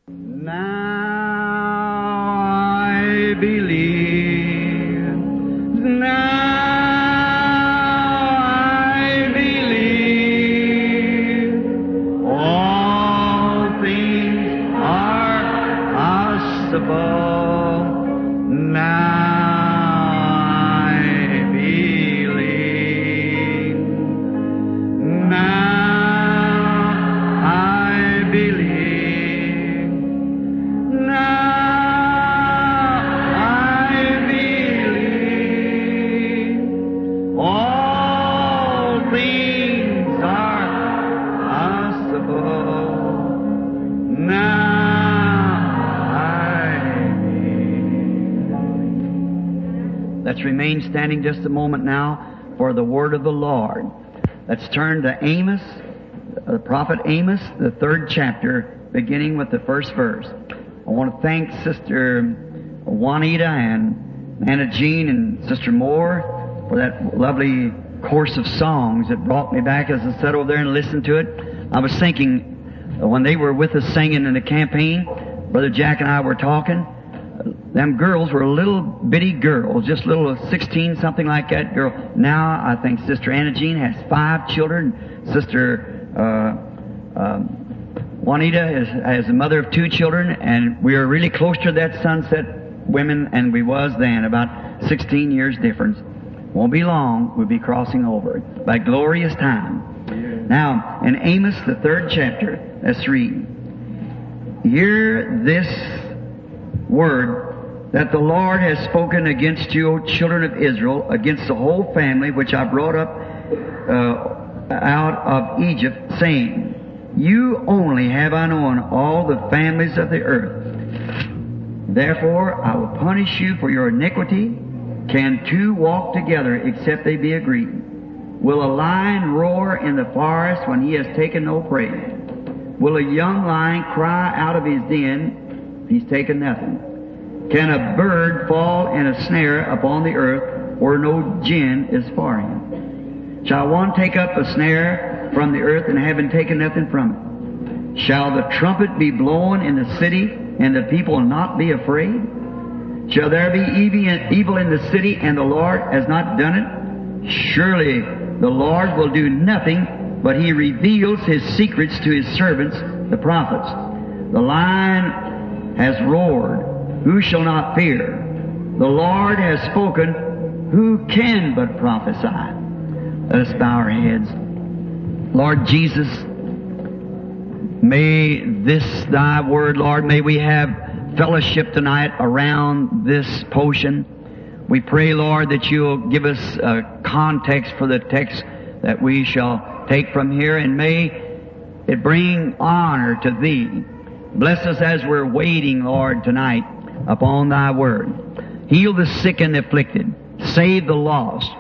Now I believe. Now I believe. All things are possible. Now I believe. Now I believe. Now I believe. All things are possible. Now I believe. Let's remain standing just a moment now for the word of the Lord. Let's turn to Amos, the prophet Amos, the 3rd chapter, beginning with the first verse. I want to thank Sister Juanita and Nana Jean and Sister Moore for that lovely course of songs that brought me back as I sat over there and listened to it. I was thinking, when they were with us singing in the campaign, Brother Jack and I were talking, them girls were little bitty girls, just little 16, something like that girl. Now I think Sister Anna Jean has 5 children. Sister Juanita has a mother of 2 children, and we are really close to that Sunset women, and we was then, about 16 years difference. Won't be long, we'll be crossing over by glorious time. Now, in Amos, the 3rd chapter, let's read. Hear this word that the Lord has spoken against you, O children of Israel, against the whole family which I brought up out of Egypt, saying, You only have I known all the families of the earth. Therefore I will punish you for your iniquity. Can 2 walk together except they be agreed? Will a lion roar in the forest when he has taken no prey? Will a young lion cry out of his den if he's taken nothing? Can a bird fall in a snare upon the earth where no gin is for him? Shall one take up a snare from the earth and having taken nothing from it? Shall the trumpet be blown in the city and the people not be afraid? Shall there be evil in the city and the Lord has not done it? Surely the Lord will do nothing, but He reveals His secrets to His servants, the prophets. The lion has roared. Who shall not fear? The Lord has spoken. Who can but prophesy? Let us bow our heads. Lord Jesus, may this Thy word, Lord, may we have fellowship tonight around this potion. We pray, Lord, that You'll give us a context for the text that we shall take from here, and may it bring honor to Thee. Bless us as we're waiting, Lord, tonight upon Thy word. Heal the sick and afflicted. Save the lost.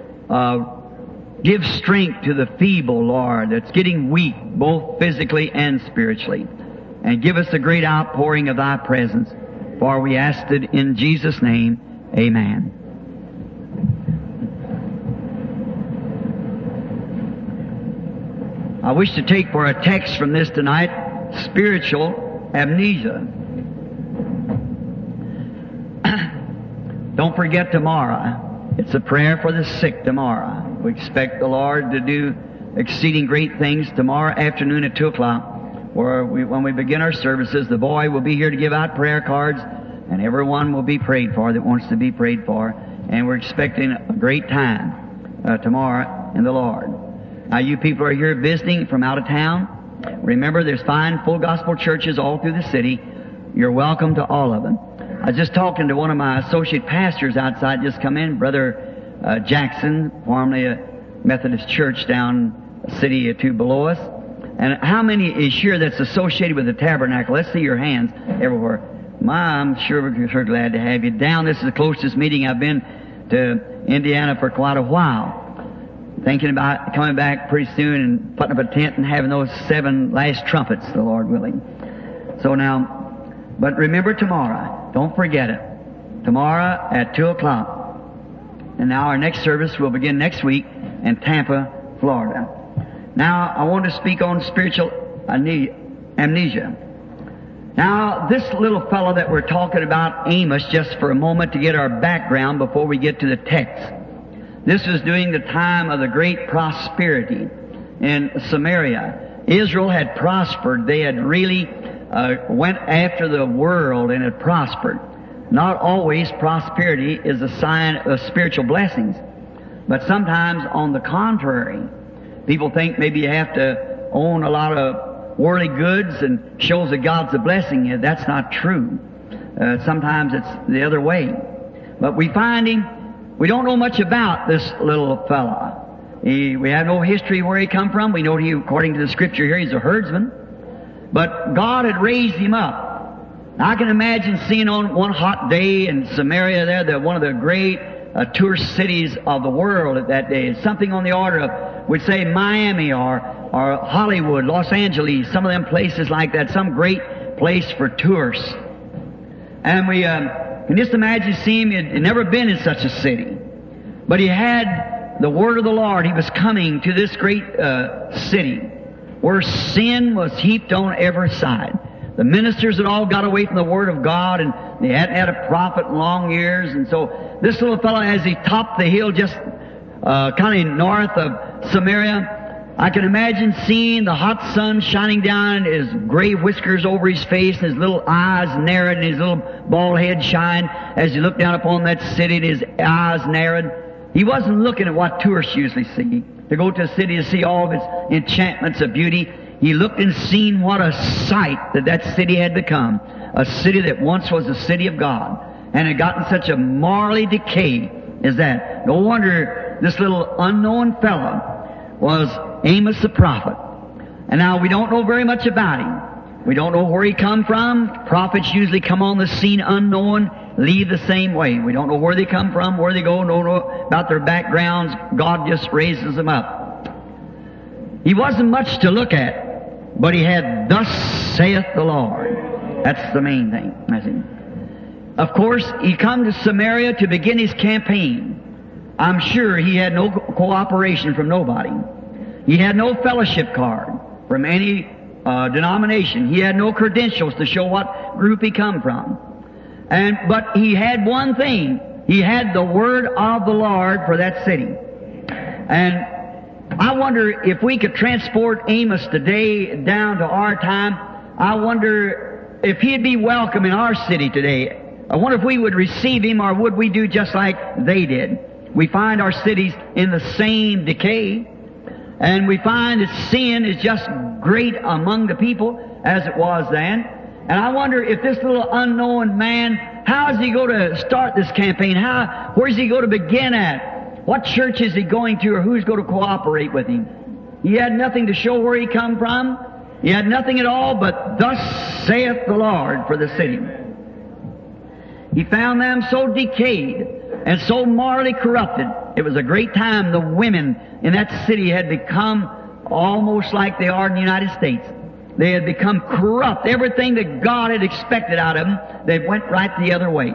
Give strength to the feeble, Lord, that's getting weak, both physically and spiritually. And give us a great outpouring of Thy presence. For we ask it in Jesus' name. Amen. I wish to take for a text from this tonight, spiritual amnesia. Don't forget tomorrow. It's a prayer for the sick tomorrow. We expect the Lord to do exceeding great things tomorrow afternoon at 2 o'clock, where when we begin our services, the boy will be here to give out prayer cards, and everyone will be prayed for that wants to be prayed for. And we're expecting a great time tomorrow in the Lord. Now, you people are here visiting from out of town. Remember, there's fine full gospel churches all through the city. You're welcome to all of them. I was just talking to one of my associate pastors outside, just come in, Brother Jackson, formerly a Methodist church down a city or 2 below us. And how many is here that's associated with the tabernacle? Let's see your hands everywhere. I'm sure we're sure glad to have you down. This is the closest meeting I've been to Indiana for quite a while. Thinking about coming back pretty soon and putting up a tent and having those 7 last trumpets, the Lord willing. So now, but remember tomorrow. Don't forget it. Tomorrow at 2 o'clock. And now our next service will begin next week in Tampa, Florida. Now, I want to speak on spiritual amnesia. Now, this little fellow that we're talking about, Amos, just for a moment to get our background before we get to the text. This was during the time of the great prosperity in Samaria. Israel had prospered. They had really went after the world and had prospered. Not always prosperity is a sign of spiritual blessings. But sometimes, on the contrary, people think maybe you have to own a lot of worldly goods and shows that God's a blessing you. That's not true. Sometimes it's the other way. But we find him, we don't know much about this little fella. We have no history where he come from. We know he, according to the scripture here, he's a herdsman. But God had raised him up. I can imagine seeing on one hot day in Samaria there, one of the great tourist cities of the world at that day. It's something on the order of, we'd say Miami or Hollywood, Los Angeles, some of them places like that, some great place for tourists. And we can just imagine seeing him. He'd never been in such a city. But he had the word of the Lord. He was coming to this great city where sin was heaped on every side. The ministers had all got away from the Word of God, and they hadn't had a prophet in long years. And so this little fellow, as he topped the hill just kind of north of Samaria, I can imagine seeing the hot sun shining down, his gray whiskers over his face, and his little eyes narrowed, and his little bald head shine as he looked down upon that city, and his eyes narrowed. He wasn't looking at what tourists usually see, to go to a city to see all of its enchantments of beauty. He looked and seen what a sight that city had become. A city that once was a city of God, and had gotten such a morally decay as that. No wonder this little unknown fellow was Amos the prophet. And now we don't know very much about him. We don't know where he come from. Prophets usually come on the scene unknown, leave the same way. We don't know where they come from, where they go, don't know about their backgrounds. God just raises them up. He wasn't much to look at. But he had, "Thus saith the Lord." That's the main thing. That's it. Of course, he come to Samaria to begin his campaign. I'm sure he had no cooperation from nobody. He had no fellowship card from any denomination. He had no credentials to show what group he come from. But he had one thing. He had the word of the Lord for that city. And I wonder if we could transport Amos today down to our time. I wonder if he'd be welcome in our city today. I wonder if we would receive him, or would we do just like they did. We find our cities in the same decay, and we find that sin is just great among the people as it was then. And I wonder if this little unknown man, how is he going to start this campaign? Where's he going to begin at? What church is he going to, or who's going to cooperate with him? He had nothing to show where he come from. He had nothing at all but "Thus saith the Lord" for the city. He found them so decayed and so morally corrupted. It was a great time. The women in that city had become almost like they are in the United States. They had become corrupt. Everything that God had expected out of them, they went right the other way.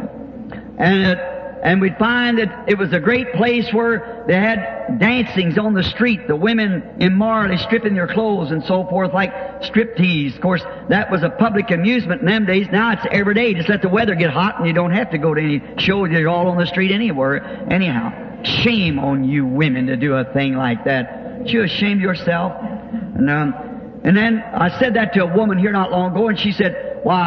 And we'd find that it was a great place where they had dancings on the street, the women immorally stripping their clothes and so forth, like striptease. Of course, that was a public amusement in them days. Now it's every day. Just let the weather get hot and you don't have to go to any shows. You're all on the street anywhere. Anyhow, shame on you women to do a thing like that. Aren't you ashamed of yourself? And then I said that to a woman here not long ago, and she said,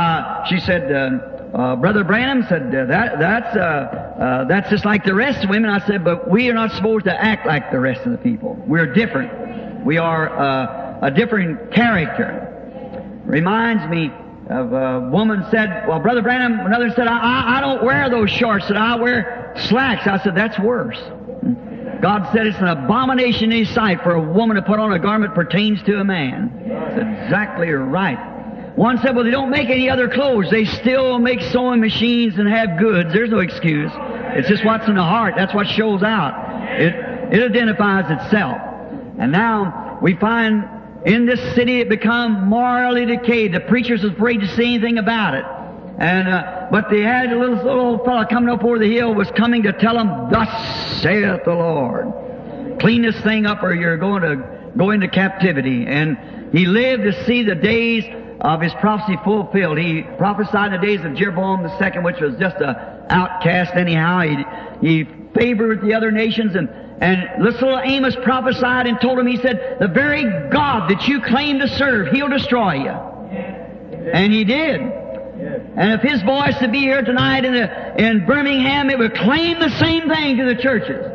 Brother Branham said, that's just like the rest of women. I said, but we are not supposed to act like the rest of the people. We're different. We are a different character. Reminds me of a woman said, well, Brother Branham, another said, I don't wear those shorts. Said, I wear slacks. I said, that's worse. God said it's an abomination in His sight for a woman to put on a garment pertains to a man. That's exactly right. One said, well, they don't make any other clothes. They still make sewing machines and have goods. There's no excuse. It's just what's in the heart. That's what shows out. It identifies itself. And now we find in this city it become morally decayed. The preachers was afraid to say anything about it. But they had a little old fellow coming up over the hill was coming to tell them, "Thus saith the Lord." Clean this thing up or you're going to go into captivity. And he lived to see the days of his prophecy fulfilled. He prophesied in the days of Jeroboam II, which was just an outcast anyhow. He favored the other nations, and this little Amos prophesied and told him, he said, the very God that you claim to serve, He'll destroy you. And He did. And if His voice would be here tonight in Birmingham, it would claim the same thing to the churches.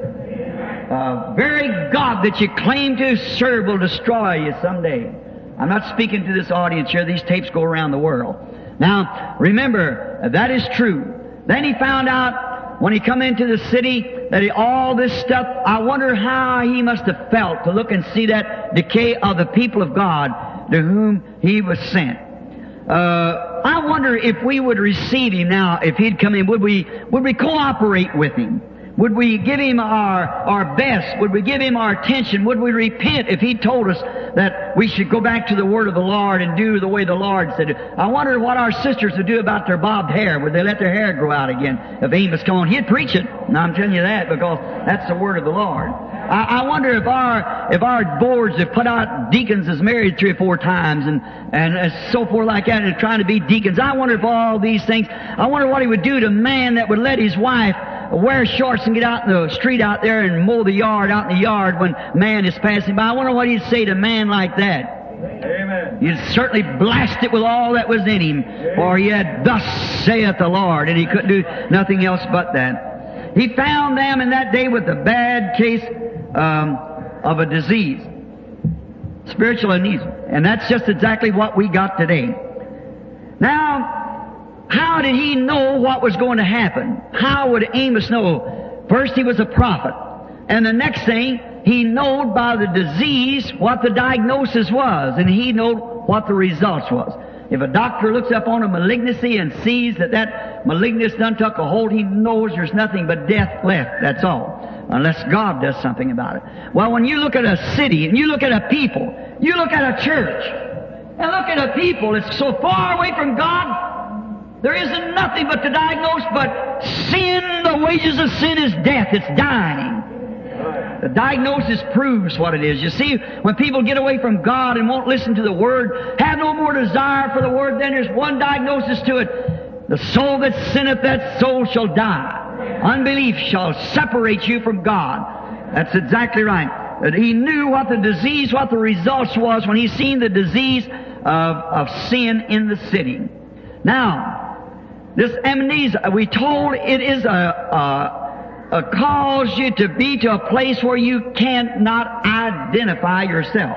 Very God that you claim to serve will destroy you someday. I'm not speaking to this audience here. These tapes go around the world. Now, remember, that is true. Then he found out when he come into the city that all this stuff, I wonder how he must have felt to look and see that decay of the people of God to whom he was sent. I wonder if we would receive him now, if he'd come in, would we cooperate with him? Would we give him our best? Would we give him our attention? Would we repent if he told us that we should go back to the Word of the Lord and do the way the Lord said? I wonder what our sisters would do about their bobbed hair. Would they let their hair grow out again? If Amos come on, he'd preach it. And I'm telling you that because that's the Word of the Lord. I wonder if our boards have put out deacons that's married 3 or 4 times and so forth like that and trying to be deacons. I wonder if all these things, I wonder what he would do to a man that would let his wife wear shorts and get out in the street out there and mow the yard out in the yard when man is passing by. I wonder what he'd say to a man like that. Amen. He'd certainly blast it with all that was in him, for he had, thus saith the Lord, and he couldn't do nothing else but that. He found them in that day with a bad case of a disease, spiritual anemia, and that's just exactly what we got today. Now, how did he know what was going to happen? How would Amos know? First, he was a prophet. And the next thing, he knowed by the disease what the diagnosis was, and he knowed what the results was. If a doctor looks up on a malignancy and sees that malignancy done took a hold, he knows there's nothing but death left. That's all. Unless God does something about it. Well, when you look at a city, and you look at a people, you look at a church, and look at a people that's so far away from God, there isn't nothing but to diagnose but sin. The wages of sin is death. It's dying. The diagnosis proves what it is. You see, when people get away from God and won't listen to the Word, have no more desire for the Word, then there's one diagnosis to it. The soul that sinneth, that soul shall die. Unbelief shall separate you from God. That's exactly right. That he knew what the disease, what the results was when he seen the disease of sin in the city. Now, this amnesia, we told it is cause you to be to a place where you cannot identify yourself.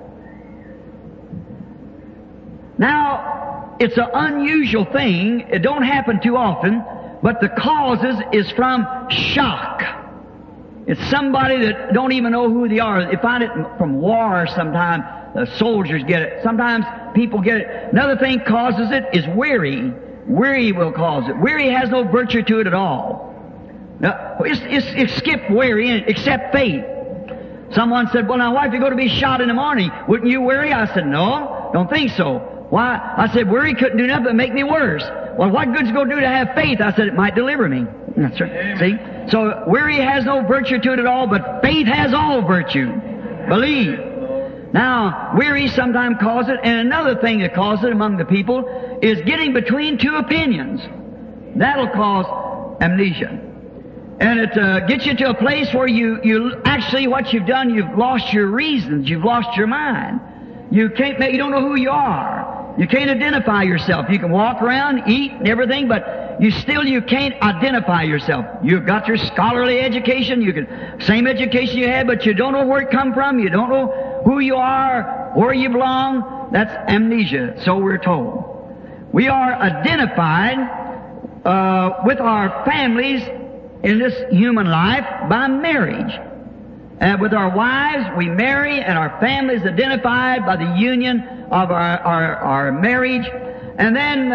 Now, it's an unusual thing. It don't happen too often, but the causes is from shock. It's somebody that don't even know who they are. They find it from war sometimes. The soldiers get it. Sometimes people get it. Another thing causes it is weary. Weary will cause it. Weary has no virtue to it at all. Now, it's skip weary in it, except faith. Someone said, well, now, why if you're going to be shot in the morning, wouldn't you worry? I said, no, don't think so. Why? I said, worry couldn't do nothing but make me worse. Well, what good's it going to do to have faith? I said, it might deliver me. That's right. See? So, weary has no virtue to it at all, but faith has all virtue. Believe. Now, weary sometimes causes it, and another thing that causes it among the people is getting between 2 opinions. That'll cause amnesia. And it gets you to a place where you actually, what you've done, you've lost your reasons, you've lost your mind. You don't know who you are. You can't identify yourself. You can walk around, eat, and everything, but you can't identify yourself. You've got your scholarly education, same education you had, but you don't know where it come from. You don't know who you are, where you belong. That's amnesia, so we're told. We are identified with our families in this human life by marriage. And with our wives, we marry, and our family is identified by the union of our marriage. And then,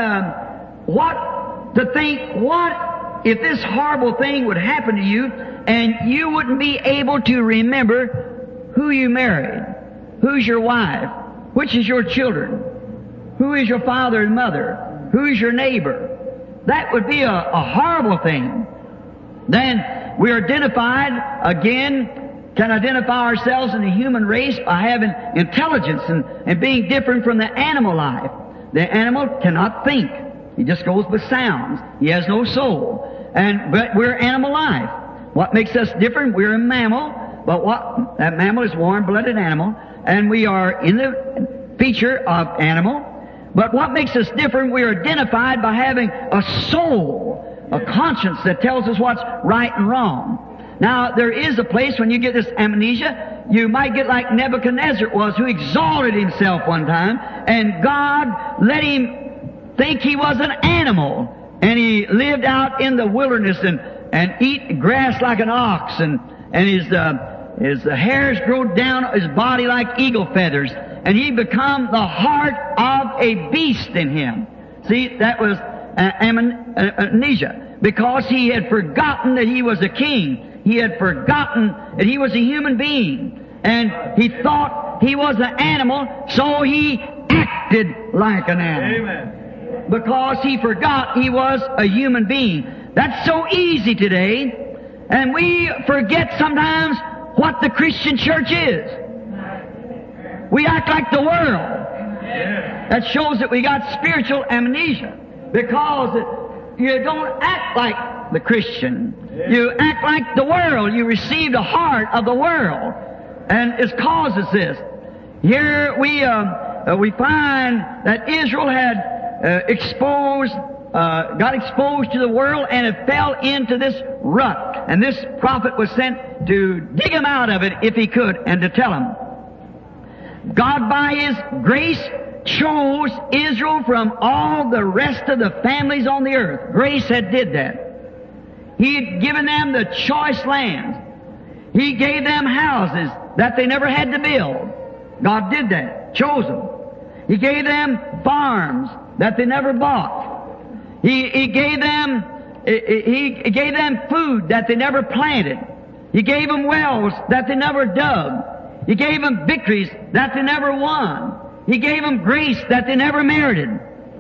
what if this horrible thing would happen to you, and you wouldn't be able to remember who you married, who's your wife, which is your children, who is your father and mother, who is your neighbor. That would be a horrible thing. Then we're identified again, can identify ourselves in the human race by having intelligence and being different from the animal life. The animal cannot think. He just goes with sounds. He has no soul. But we're animal life. What makes us different? We're a mammal, but that mammal is a warm-blooded animal, and we are in the feature of animal. But what makes us different? We are identified by having a soul, a conscience that tells us what's right and wrong. Now, there is a place when you get this amnesia, you might get like Nebuchadnezzar was, who exalted himself one time, and God let him think he was an animal, and he lived out in the wilderness and eat grass like an ox, and his hairs grow down his body like eagle feathers, and he become the heart of a beast in him. See, that was amnesia, because he had forgotten that he was a king. He had forgotten that he was a human being, and he thought he was an animal, so he acted like an animal. Amen. Because he forgot he was a human being. That's so easy today, and we forget sometimes what the Christian church is. We act like the world. That shows that we got spiritual amnesia, because you don't act like the Christian. You act like the world. You receive the heart of the world, and it causes this. Here we find that Israel had got exposed to the world, and it fell into this rut. And this prophet was sent to dig him out of it if he could, and to tell him. God, by His grace, chose Israel from all the rest of the families on the earth. Grace had did that. He had given them the choice lands. He gave them houses that they never had to build. God did that. Chose them. He gave them farms that they never bought. He gave them food that they never planted. He gave them wells that they never dug. He gave them victories that they never won. He gave them grace that they never merited.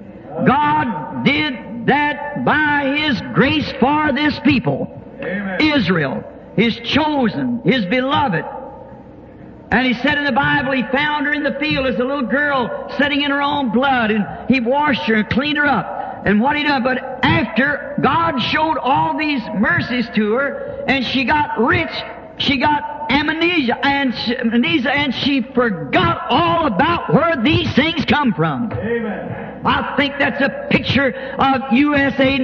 God did that by His grace for this people. Amen. Israel, His chosen, His beloved. And He said in the Bible, He found her in the field as a little girl sitting in her own blood, and He washed her and cleaned her up. And what He done, but after God showed all these mercies to her, and she got rich, she got amnesia, and she forgot all about where these things come from. Amen. I think that's a picture of USA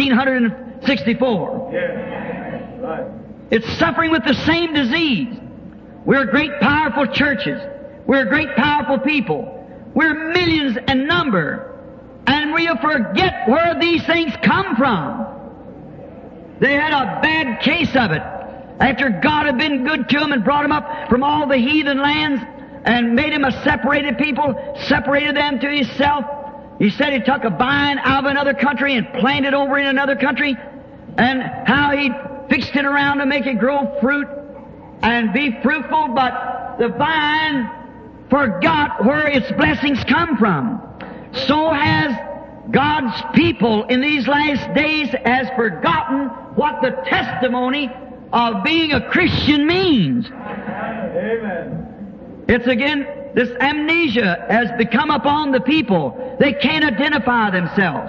1964. Yes. Right. It's suffering with the same disease. We're great, powerful churches. We're great, powerful people. We're millions in number. And we'll forget where these things come from. They had a bad case of it. After God had been good to them and brought them up from all the heathen lands and made them a separated people, separated them to Himself. He said He took a vine out of another country and planted over in another country, and how He fixed it around to make it grow fruit and be fruitful, but the vine forgot where its blessings come from. So has God's people in these last days has forgotten what the testimony of being a Christian means. Amen. It's again, this amnesia has become upon the people. They can't identify themselves.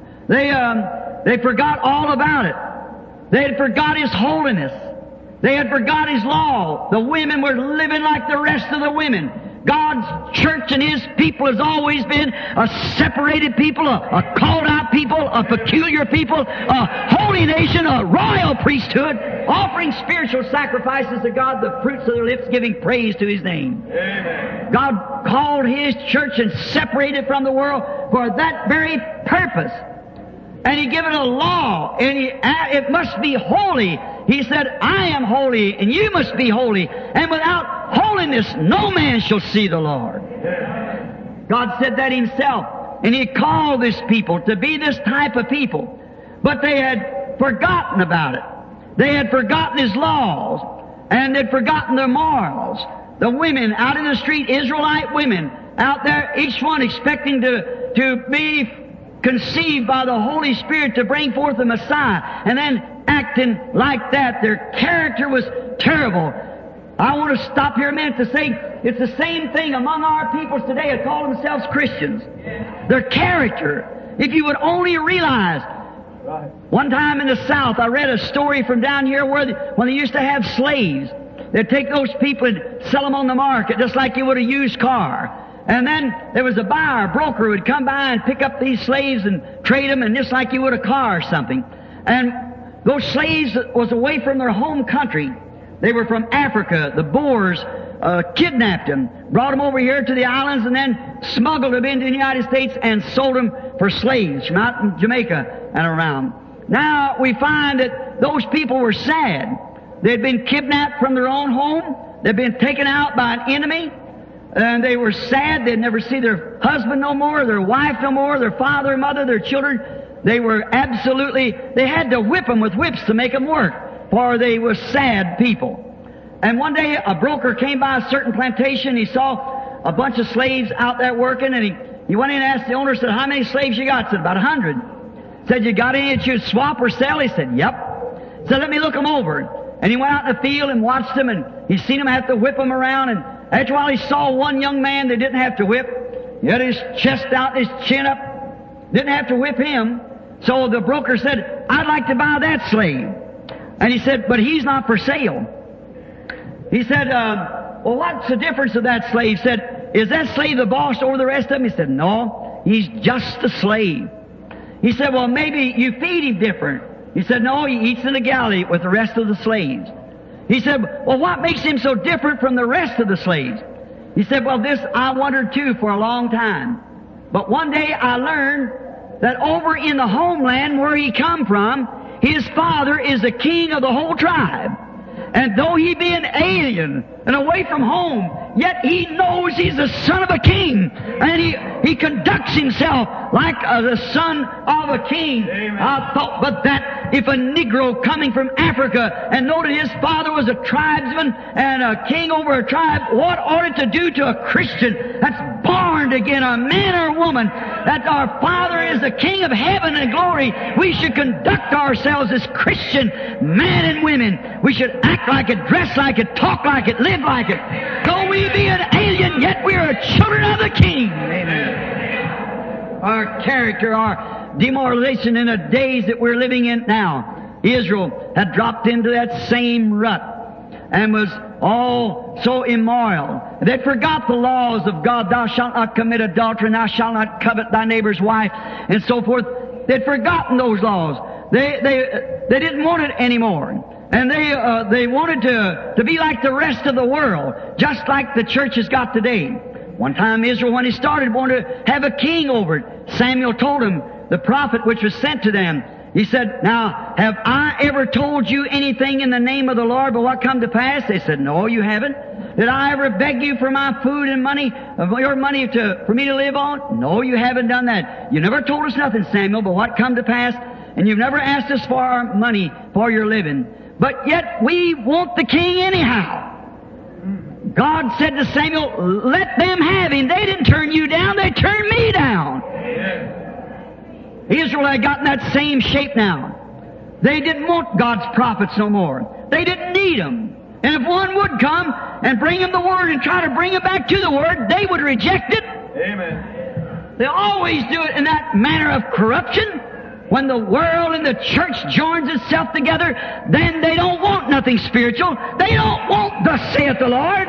They forgot all about it. They had forgot His holiness. They had forgot His law. The women were living like the rest of the women. God's church and His people has always been a separated people, a called out people, a peculiar people, a holy nation, a royal priesthood, offering spiritual sacrifices to God, the fruits of their lips, giving praise to His name. Amen. God called His church and separated from the world for that very purpose. And He gave it a law, and it must be holy. He said, I am holy, and you must be holy. And without holiness, no man shall see the Lord. God said that Himself. And He called this people to be this type of people. But they had forgotten about it. They had forgotten His laws. And they'd forgotten their morals. The women out in the street, Israelite women, out there, each one expecting to be conceived by the Holy Spirit to bring forth the Messiah, and then acting like that. Their character was terrible. I want to stop here a minute to say it's the same thing among our peoples today that call themselves Christians. Their character, if you would only realize. Right. One time in the South, I read a story from down here when they used to have slaves. They'd take those people and sell them on the market just like you would a used car. And then there was a buyer, a broker, who would come by and pick up these slaves and trade them, and just like you would a car or something. And those slaves was away from their home country. They were from Africa. The Boers kidnapped them, brought them over here to the islands, and then smuggled them into the United States and sold them for slaves from out in Jamaica and around. Now we find that those people were sad. They'd been kidnapped from their own home. They'd been taken out by an enemy. And they were sad. They'd never see their husband no more, their wife no more, their father, mother, their children. They were they had to whip them with whips to make them work, for they were sad people. And one day a broker came by a certain plantation. He saw a bunch of slaves out there working, and he went in and asked the owner, said, "How many slaves you got?" Said, "About 100. Said, "You got any that you'd swap or sell?" He said, "Yep." Said, "Let me look them over." And he went out in the field and watched them, and he seen them have to whip them around. And after a while he saw one young man they didn't have to whip. He had his chest out, his chin up. Didn't have to whip him. So the broker said, "I'd like to buy that slave." And he said, "But he's not for sale." He said, "Well, what's the difference of that slave?" He said, "Is that slave the boss over the rest of them?" He said, "No, he's just a slave." He said, "Well, maybe you feed him different." He said, "No, he eats in the galley with the rest of the slaves." He said, "Well, what makes him so different from the rest of the slaves?" He said, "Well, this I wondered too for a long time. But one day I learned that over in the homeland where he come from, his father is the king of the whole tribe. And though he be an alien and away from home, yet he knows he's the son of a king. And he conducts himself like the son of a king." Amen. I thought, but that if a Negro coming from Africa and know that his father was a tribesman and a king over a tribe, what ought it to do to a Christian that's born again, a man or a woman, that our Father is the King of heaven and glory? We should conduct ourselves as Christian men and women. We should act like it, dress like it, talk like it, live like it. Though we be an alien, yet we are children of the King. Amen. Our character, our demoralization in the days that we're living in now. Israel had dropped into that same rut and was all so immoral. They forgot the laws of God. Thou shalt not commit adultery, and thou shalt not covet thy neighbor's wife, and so forth. They'd forgotten those laws. They didn't want it anymore. And they wanted to be like the rest of the world, just like the church has got today. One time Israel, when he started, wanted to have a king over it. Samuel told him, the prophet which was sent to them, he said, "Now, have I ever told you anything in the name of the Lord but what come to pass?" They said, "No, you haven't." "Did I ever beg you for my food and money, your money for me to live on?" "No, you haven't done that." "You never told us nothing, Samuel, but what come to pass? And you've never asked us for our money for your living. But yet we want the king anyhow." God said to Samuel, "Let them have him. They didn't turn you down, they turned me down." Amen. Israel had gotten that same shape now. They didn't want God's prophets no more. They didn't need them. And if one would come and bring them the Word and try to bring them back to the Word, they would reject it. Amen. They always do it in that manner of corruption. When the world and the church joins itself together, then they don't want nothing spiritual. They don't want thus saith the Lord.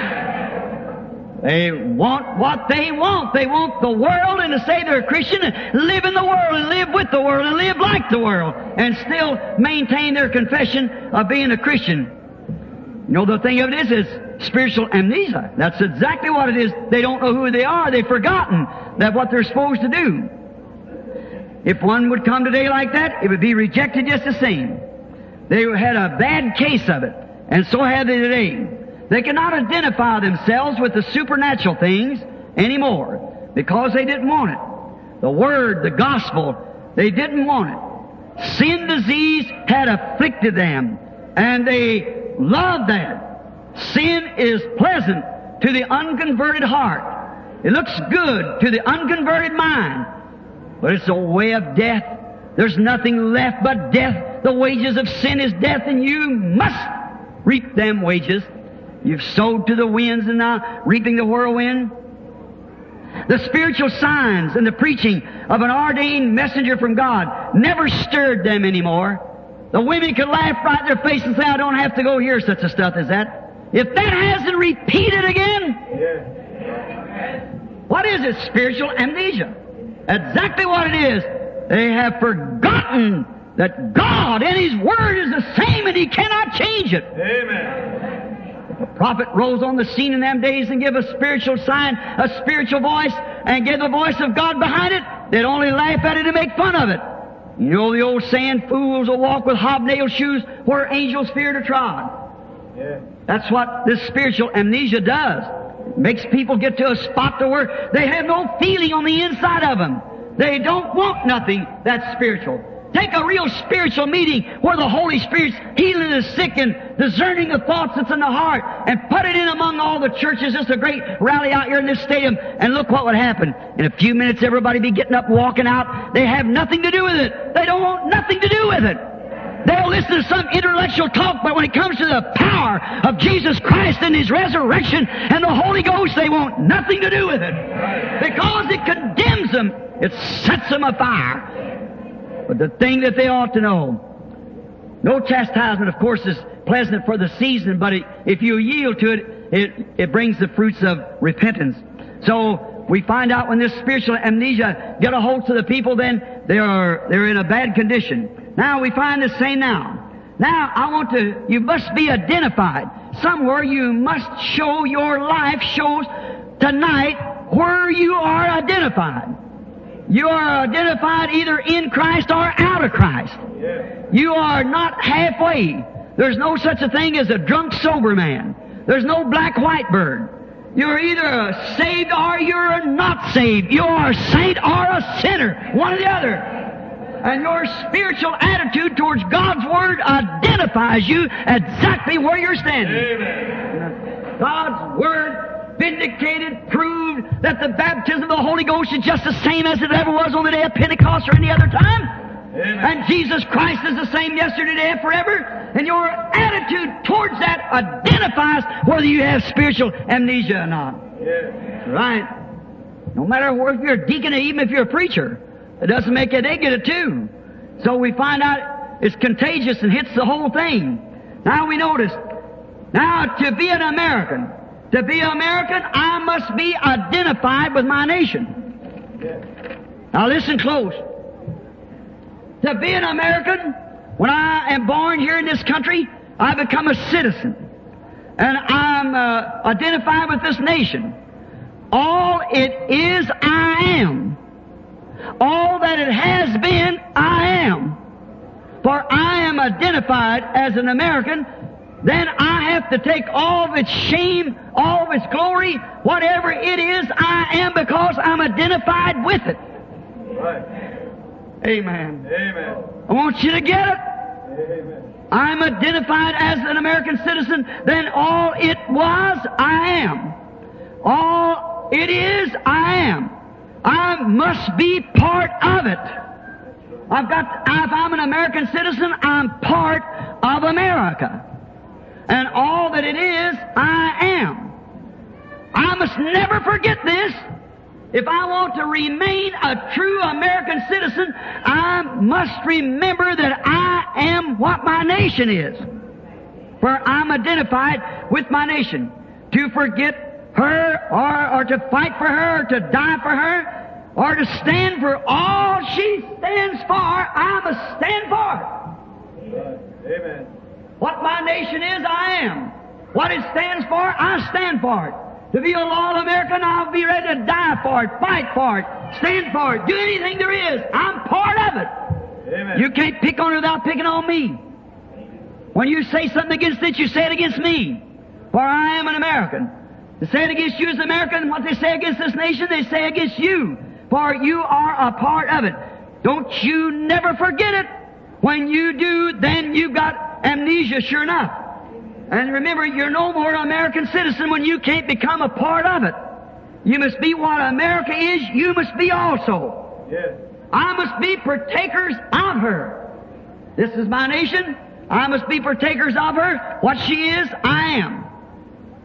They want what they want. They want the world and to say they're a Christian and live in the world and live with the world and live like the world and still maintain their confession of being a Christian. You know, the thing of it is spiritual amnesia. That's exactly what it is. They don't know who they are. They've forgotten that what they're supposed to do. If one would come today like that, it would be rejected just the same. They had a bad case of it, and so have they today. They cannot identify themselves with the supernatural things anymore because they didn't want it. The Word, the Gospel, they didn't want it. Sin disease had afflicted them, and they loved that. Sin is pleasant to the unconverted heart. It looks good to the unconverted mind. But it's a way of death. There's nothing left but death. The wages of sin is death, and you must reap them wages. You've sowed to the winds and now reaping the whirlwind. The spiritual signs and the preaching of an ordained messenger from God never stirred them anymore. The women could laugh right in their face and say, I don't have to go hear such a stuff as that. If that hasn't repeated again, what is it? Spiritual amnesia. Exactly what it is. They have forgotten that God in His Word is the same and He cannot change it. Amen. If a prophet rose on the scene in them days and gave a spiritual sign, a spiritual voice, and gave the voice of God behind it, they'd only laugh at it and make fun of it. You know the old saying, fools will walk with hobnail shoes where angels fear to trod. Yeah. That's what this spiritual amnesia does. It makes people get to a spot to where they have no feeling on the inside of them. They don't want nothing that's spiritual. Take a real spiritual meeting where the Holy Spirit's healing the sick and discerning the thoughts that's in the heart, and put it in among all the churches. Just a great rally out here in this stadium, and look what would happen. In a few minutes everybody be getting up and walking out. They have nothing to do with it. They don't want nothing to do with it. They'll listen to some intellectual talk, but when it comes to the power of Jesus Christ and His resurrection and the Holy Ghost, they want nothing to do with it. Because it condemns them. It sets them afire. But the thing that they ought to know, no chastisement, of course, is pleasant for the season, but if you yield to it, it brings the fruits of repentance. So we find out when this spiritual amnesia get a hold to the people, then they're in a bad condition. Now we find this same now. Now you must be identified. Somewhere you must show your life shows tonight where you are identified. You are identified either in Christ or out of Christ. Yeah. You are not halfway. There's no such a thing as a drunk sober man. There's no black-white bird. You're either saved or you're not saved. You're a saint or a sinner. One or the other. And your spiritual attitude towards God's Word identifies you exactly where you're standing. Amen. God's Word vindicated, proved that the baptism of the Holy Ghost is just the same as it ever was on the day of Pentecost or any other time. Amen. And Jesus Christ is the same yesterday, today, and forever. And your attitude towards that identifies whether you have spiritual amnesia or not. Yeah. Right? No matter if you're a deacon or even if you're a preacher, it doesn't make it, they get it too. So we find out it's contagious and hits the whole thing. Now we notice, now to be an American, I must be identified with my nation. Yeah. Now listen close. To be an American, when I am born here in this country, I become a citizen. And I'm identified with this nation. All it is, I am. All that it has been, I am. For I am identified as an American, then I have to take all of its shame, all of its glory, whatever it is, I am, because I'm identified with it. Right. Amen. Amen. I want you to get it. Amen. I'm identified as an American citizen, then all it was, I am. All it is, I am. I must be part of it. If I'm an American citizen, I'm part of America. And all that it is, I am. I must never forget this. If I want to remain a true American citizen, I must remember that I am what my nation is. For I'm identified with my nation. To forget her, or to fight for her, or to die for her, or to stand for all she stands for, I must stand for it. Right. Amen. What my nation is, I am. What it stands for, I stand for it. To be a loyal American, I'll be ready to die for it, fight for it, stand for it, do anything there is. I'm part of it. Amen. You can't pick on it without picking on me. When you say something against it, you say it against me. For I am an American. To say it against you as an American, what they say against this nation, they say against you. For you are a part of it. Don't you never forget it. When you do, then you've got amnesia, sure enough. And remember, you're no more an American citizen when you can't become a part of it. You must be what America is, you must be also. Yes. I must be partakers of her. This is my nation. I must be partakers of her. What she is, I am.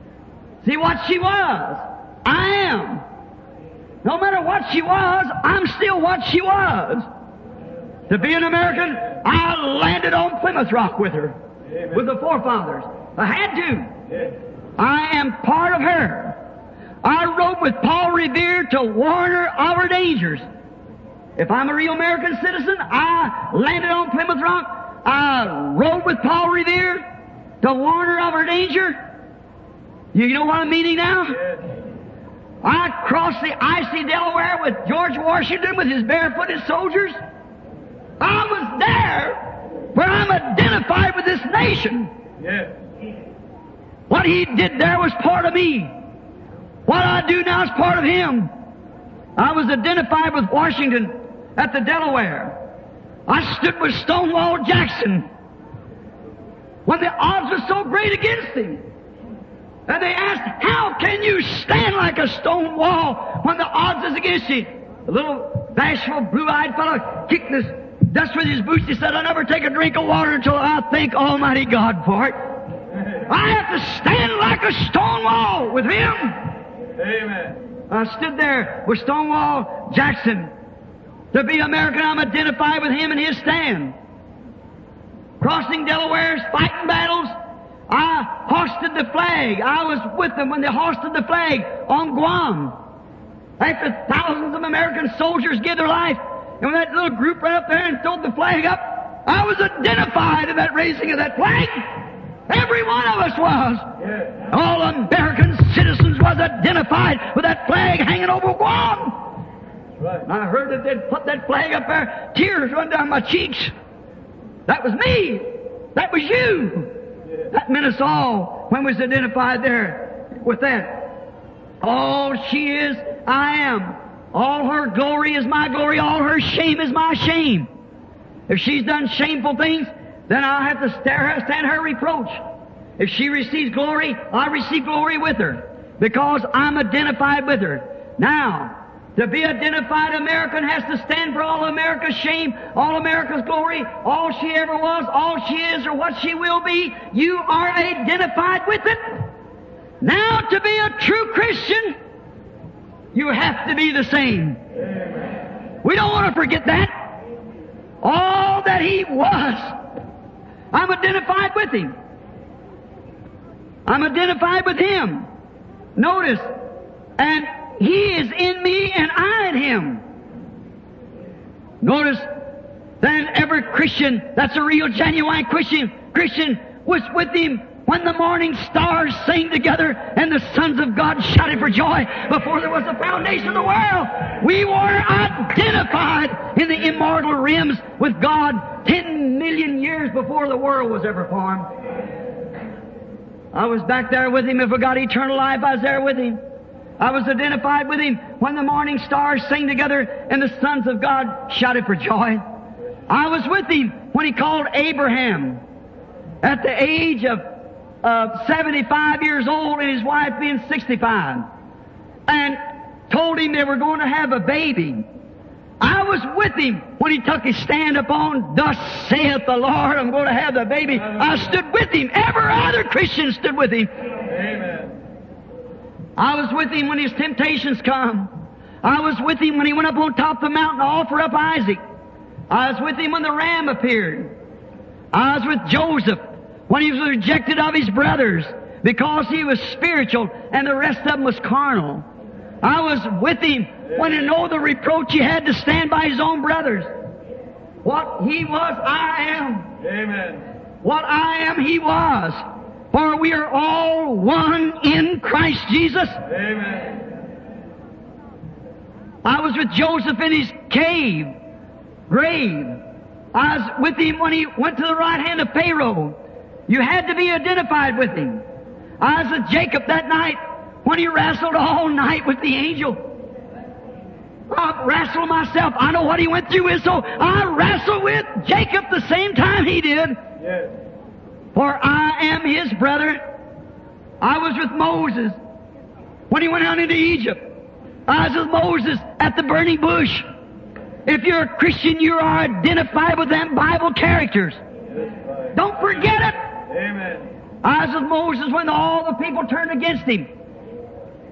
See what she was? I am. No matter what she was, I'm still what she was. To be an American, I landed on Plymouth Rock with her, with the forefathers. I had to. I am part of her. I rode with Paul Revere to warn her of her dangers. If I'm a real American citizen, I landed on Plymouth Rock. I rode with Paul Revere to warn her of her danger. You know what I'm meaning now? I crossed the icy Delaware with George Washington with his barefooted soldiers. I was there where I'm identified with this nation. What he did there was part of me. What I do now is part of him. I was identified with Washington at the Delaware. I stood with Stonewall Jackson when the odds were so great against him. And they asked, how can you stand like a stone wall when the odds is against you? A little bashful, blue-eyed fellow kicked this dust with his boots. He said, I'll never take a drink of water until I thank Almighty God for it. I have to stand like a stone wall with him. Amen. I stood there with Stonewall Jackson. To be American, I'm identified with him and his stand. Crossing Delawares, fighting battles. I hoisted the flag. I was with them when they hoisted the flag on Guam. After thousands of American soldiers gave their life, and when that little group ran up there and threw the flag up, I was identified in that raising of that flag. Every one of us was. All American citizens was identified with that flag hanging over Guam. Right. And I heard that they'd put that flag up there. Tears run down my cheeks. That was me. That was you. That meant us all when we was identified there with that. All she is, I am. All her glory is my glory. All her shame is my shame. If she's done shameful things, then I'll have to stand her reproach. If she receives glory, I receive glory with her, because I'm identified with her. Now, to be identified American has to stand for all America's shame, all America's glory, all she ever was, all she is, or what she will be. You are identified with it. Now, to be a true Christian, you have to be the same. We don't want to forget that. All that he was, I'm identified with him. I'm identified with him. Notice, and he is in me and I in him. Notice, then every Christian that's a real, genuine Christian was with him when the morning stars sang together and the sons of God shouted for joy before there was the foundation of the world. We were identified in the immortal realms with God 10 million years before the world was ever formed. I was back there with him. If I got eternal life, I was there with him. I was identified with him when the morning stars sang together and the sons of God shouted for joy. I was with him when he called Abraham at the age of 75 years old and his wife being 65, and told him they were going to have a baby. I was with him when he took his stand upon, thus saith the Lord, I'm going to have the baby. I stood with him. Every other Christian stood with him. Amen. I was with him when his temptations come. I was with him when he went up on top of the mountain to offer up Isaac. I was with him when the ram appeared. I was with Joseph when he was rejected of his brothers because he was spiritual and the rest of them was carnal. I was with him when he knew the reproach he had to stand by his own brothers. What he was, I am. Amen. What I am, he was. For we are all one in Christ Jesus. Amen. I was with Joseph in his grave. I was with him when he went to the right hand of Pharaoh. You had to be identified with him. I was with Jacob that night when he wrestled all night with the angel. I wrestled myself. I know what he went through with, so I wrestled with Jacob the same time he did. Yes. For I am his brother. I was with Moses when he went out into Egypt. I was with Moses at the burning bush. If you're a Christian, you are identified with them Bible characters. Don't forget it. Amen. I was with Moses when all the people turned against him.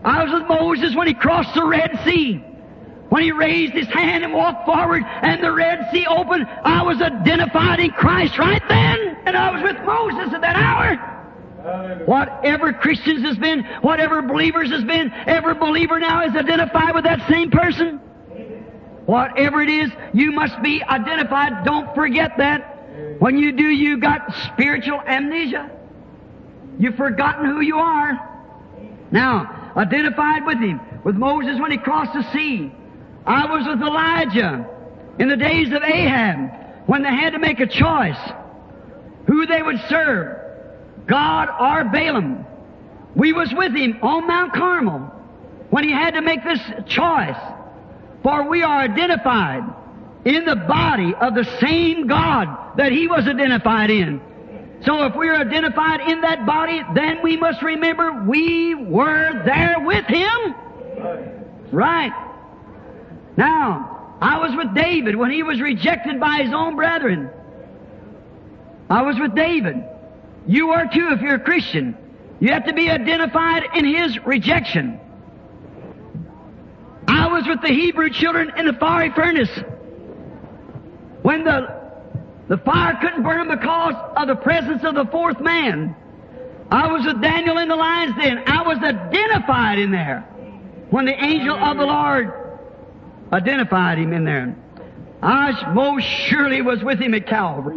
I was with Moses when he crossed the Red Sea. When he raised his hand and walked forward and the Red Sea opened, I was identified in Christ right then. And I was with Moses at that hour. Hallelujah. Whatever Christians has been, whatever believers has been, every believer now is identified with that same person. Whatever it is, you must be identified. Don't forget that. When you do, you got spiritual amnesia. You've forgotten who you are. Now, identified with him, with Moses when he crossed the sea. I was with Elijah in the days of Ahab when they had to make a choice who they would serve, God or Balaam. We was with him on Mount Carmel when he had to make this choice. For we are identified in the body of the same God that he was identified in. So if we are identified in that body, then we must remember we were there with him. Right. Now, I was with David when he was rejected by his own brethren. I was with David. You are too if you're a Christian. You have to be identified in his rejection. I was with the Hebrew children in the fiery furnace when the fire couldn't burn them because of the presence of the fourth man. I was with Daniel in the lion's den. I was identified in there when the angel of the Lord identified him in there. I most surely was with him at Calvary.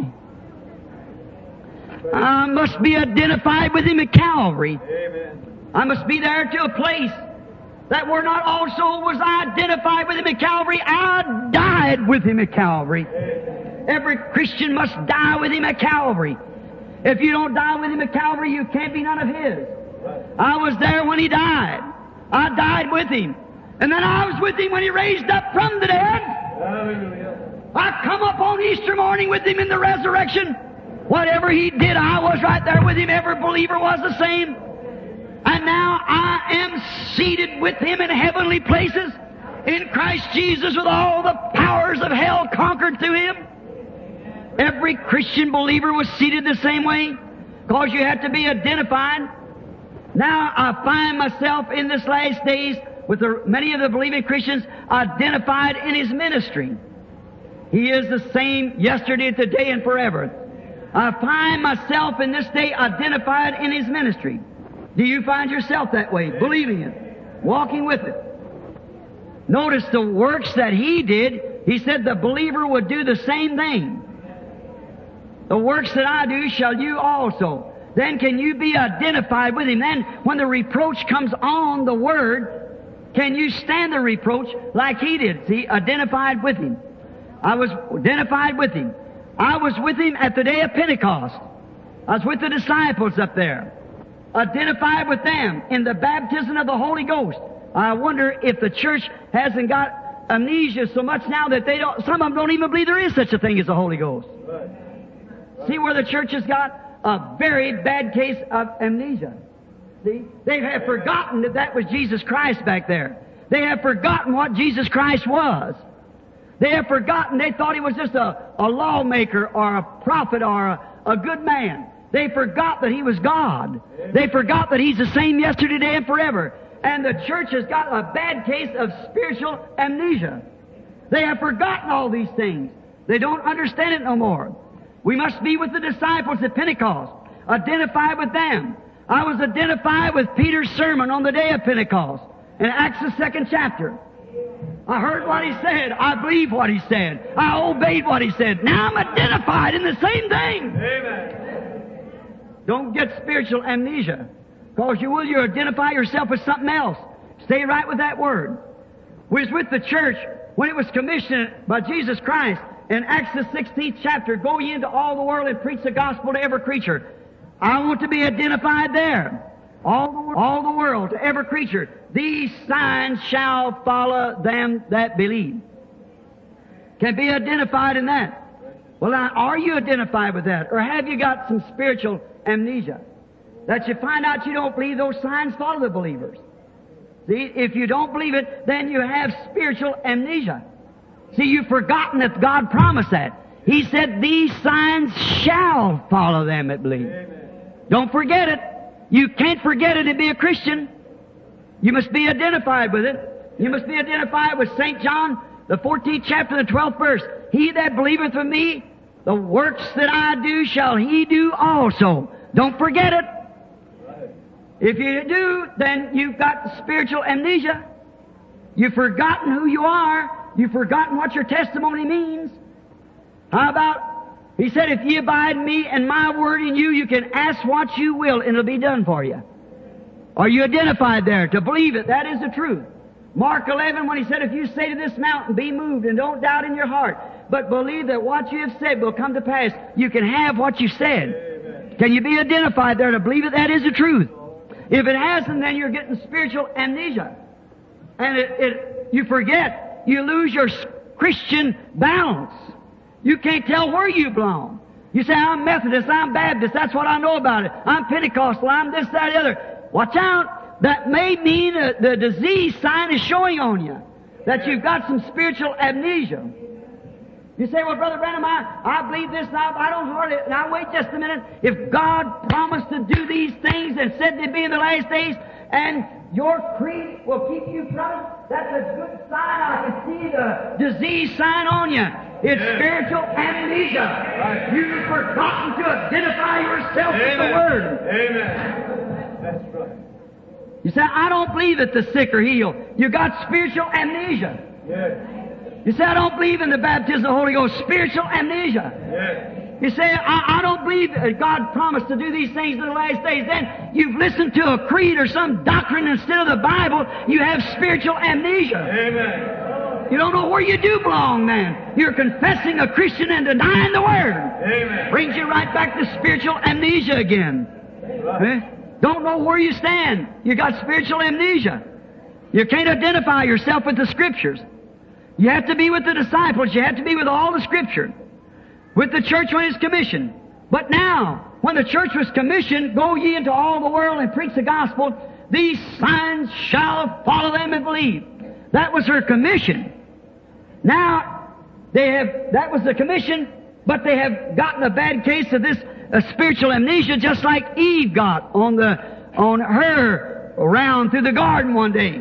I must be identified with him at Calvary. Amen. I must be there to a place that were not also was I identified with him at Calvary. I died with him at Calvary. Every Christian must die with him at Calvary. If you don't die with him at Calvary, you can't be none of his. I was there when he died. I died with him. And then I was with him when he raised up from the dead. Hallelujah. I come up on Easter morning with him in the resurrection. Whatever he did, I was right there with him. Every believer was the same. And now I am seated with him in heavenly places in Christ Jesus with all the powers of hell conquered through him. Every Christian believer was seated the same way because you have to be identified. Now I find myself in this last days with many of the believing Christians identified in his ministry. He is the same yesterday, today, and forever. I find myself in this day identified in his ministry. Do you find yourself that way, believing it, walking with it? Notice the works that he did. He said the believer would do the same thing. The works that I do shall you also. Then can you be identified with him? Then when the reproach comes on the word, can you stand the reproach like he did? See, identified with him. I was identified with him. I was with him at the day of Pentecost. I was with the disciples up there. Identified with them in the baptism of the Holy Ghost. I wonder if the church hasn't got amnesia so much now that some of them don't even believe there is such a thing as the Holy Ghost. See where the church has got a very bad case of amnesia. See? They have forgotten that was Jesus Christ back there. They have forgotten what Jesus Christ was. They have forgotten, they thought he was just a lawmaker or a prophet or a good man. They forgot that he was God. They forgot that he's the same yesterday, today, and forever. And the church has got a bad case of spiritual amnesia. They have forgotten all these things. They don't understand it no more. We must be with the disciples at Pentecost, identified with them. I was identified with Peter's sermon on the day of Pentecost in Acts the 2nd chapter. I heard what he said. I believed what he said. I obeyed what he said. Now I'm identified in the same thing. Amen. Don't get spiritual amnesia, because you identify yourself with something else. Stay right with that word. We was with the church when it was commissioned by Jesus Christ in Acts the 16th chapter. Go ye into all the world and preach the gospel to every creature. I want to be identified there. All the world, to every creature. These signs shall follow them that believe. Can be identified in that. Well, now, are you identified with that? Or have you got some spiritual amnesia? That you find out you don't believe those signs follow the believers. See, if you don't believe it, then you have spiritual amnesia. See, you've forgotten that God promised that. He said, these signs shall follow them that believe. Amen. Don't forget it. You can't forget it and be a Christian. You must be identified with it. You must be identified with St. John, the 14th chapter, the 12th verse. He that believeth with me, the works that I do shall he do also. Don't forget it. If you do, then you've got spiritual amnesia. You've forgotten who you are. You've forgotten what your testimony means. How about, he said, if ye abide in me and my word in you, you can ask what you will and it'll be done for you. Are you identified there to believe it? That is the truth. Mark 11, when he said, if you say to this mountain, be moved, and don't doubt in your heart, but believe that what you have said will come to pass, you can have what you said. Amen. Can you be identified there to believe it? That is the truth. If it hasn't, then you're getting spiritual amnesia. And you forget. You lose your Christian balance. You can't tell where you belong. You say, I'm Methodist, I'm Baptist, that's what I know about it. I'm Pentecostal, I'm this, that, the other. Watch out. That may mean the disease sign is showing on you. That you've got some spiritual amnesia. You say, well, Brother Branham, I believe this, and I don't hardly... Now, wait just a minute. If God promised to do these things and said they'd be in the last days, and your creed will keep you from it, that's a good sign. I can see the disease sign on you. It's spiritual amnesia. Right. You've forgotten to identify yourself with the Word. Amen. That's right. You say, I don't believe that the sick are healed. You've got spiritual amnesia. Yes. You say, I don't believe in the baptism of the Holy Ghost. Spiritual amnesia. Yes. You say, I don't believe that God promised to do these things in the last days. Then you've listened to a creed or some doctrine instead of the Bible. You have spiritual amnesia. Amen. You don't know where you do belong then. You're confessing a Christian and denying the Word. Amen. Brings you right back to spiritual amnesia again. Right. Don't know where you stand. You got spiritual amnesia. You can't identify yourself with the Scriptures. You have to be with the disciples. You have to be with all the Scripture. With the church when it's commissioned. But now, when the church was commissioned, go ye into all the world and preach the gospel. These signs shall follow them that believe. That was her commission. Now, that was the commission, but they have gotten a bad case of this spiritual amnesia, just like Eve got on her round through the garden one day.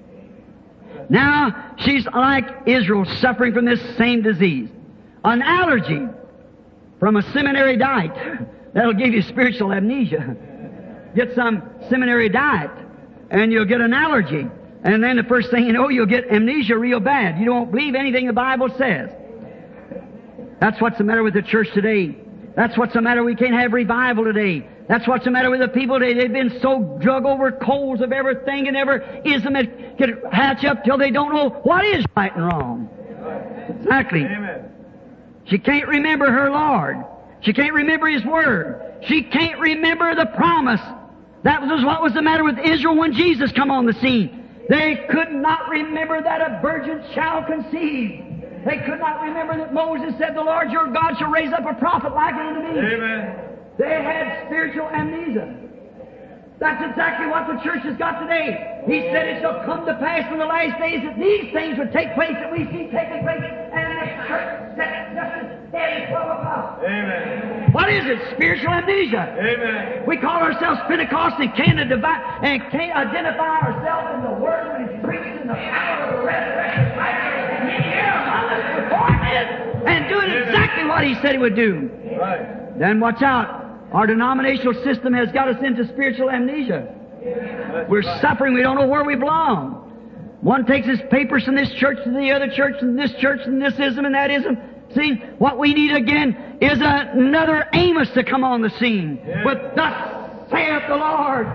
Now, she's like Israel, suffering from this same disease. An allergy from a seminary diet. That'll give you spiritual amnesia. Get some seminary diet, and you'll get an allergy. And then the first thing you know, you'll get amnesia real bad. You don't believe anything the Bible says. That's what's the matter with the church today. That's what's the matter. We can't have revival today. That's what's the matter with the people today. They've been so drug over coals of everything and every ism that can hatch up till they don't know what is right and wrong. Exactly. Amen. She can't remember her Lord. She can't remember His Word. She can't remember the promise. That was what was the matter with Israel when Jesus come on the scene. They could not remember that a virgin shall conceive. They could not remember that Moses said, the Lord your God shall raise up a prophet like unto me. Amen. They had spiritual amnesia. That's exactly what the church has got today. He said it shall come to pass in the last days that these things would take place that we see taking place, and the church sat just as dead as 12 o'clock. Amen. What is it? Spiritual amnesia. Amen. We call ourselves Pentecost and can't identify ourselves in the Word when it's preached in the power of the resurrection life, and He here among us performing it and doing exactly what He said He would do. Right. Then watch out. Our denominational system has got us into spiritual amnesia. We're suffering. We don't know where we belong. One takes his papers from this church to the other church and this church and this ism and that ism. See, what we need again is another Amos to come on the scene. With thus saith the Lord.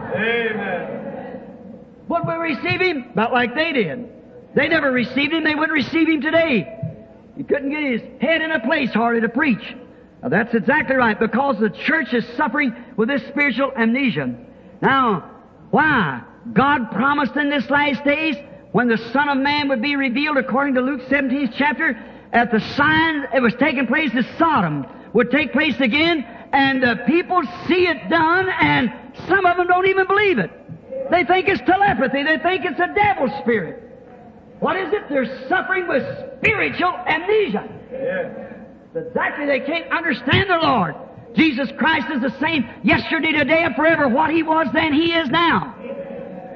Amen. Would we receive Him? About like they did. They never received Him. They wouldn't receive Him today. He couldn't get his head in a place hardly to preach. Now, that's exactly right, because the church is suffering with this spiritual amnesia. Now, why? God promised in this last days, when the Son of Man would be revealed, according to Luke 17th chapter, at the sign that was taking place in Sodom would take place again, and the people see it done, and some of them don't even believe it. They think it's telepathy. They think it's a devil spirit. What is it? They're suffering with spiritual amnesia. Yes. Exactly, they can't understand the Lord. Jesus Christ is the same yesterday, today, and forever. What He was then, He is now.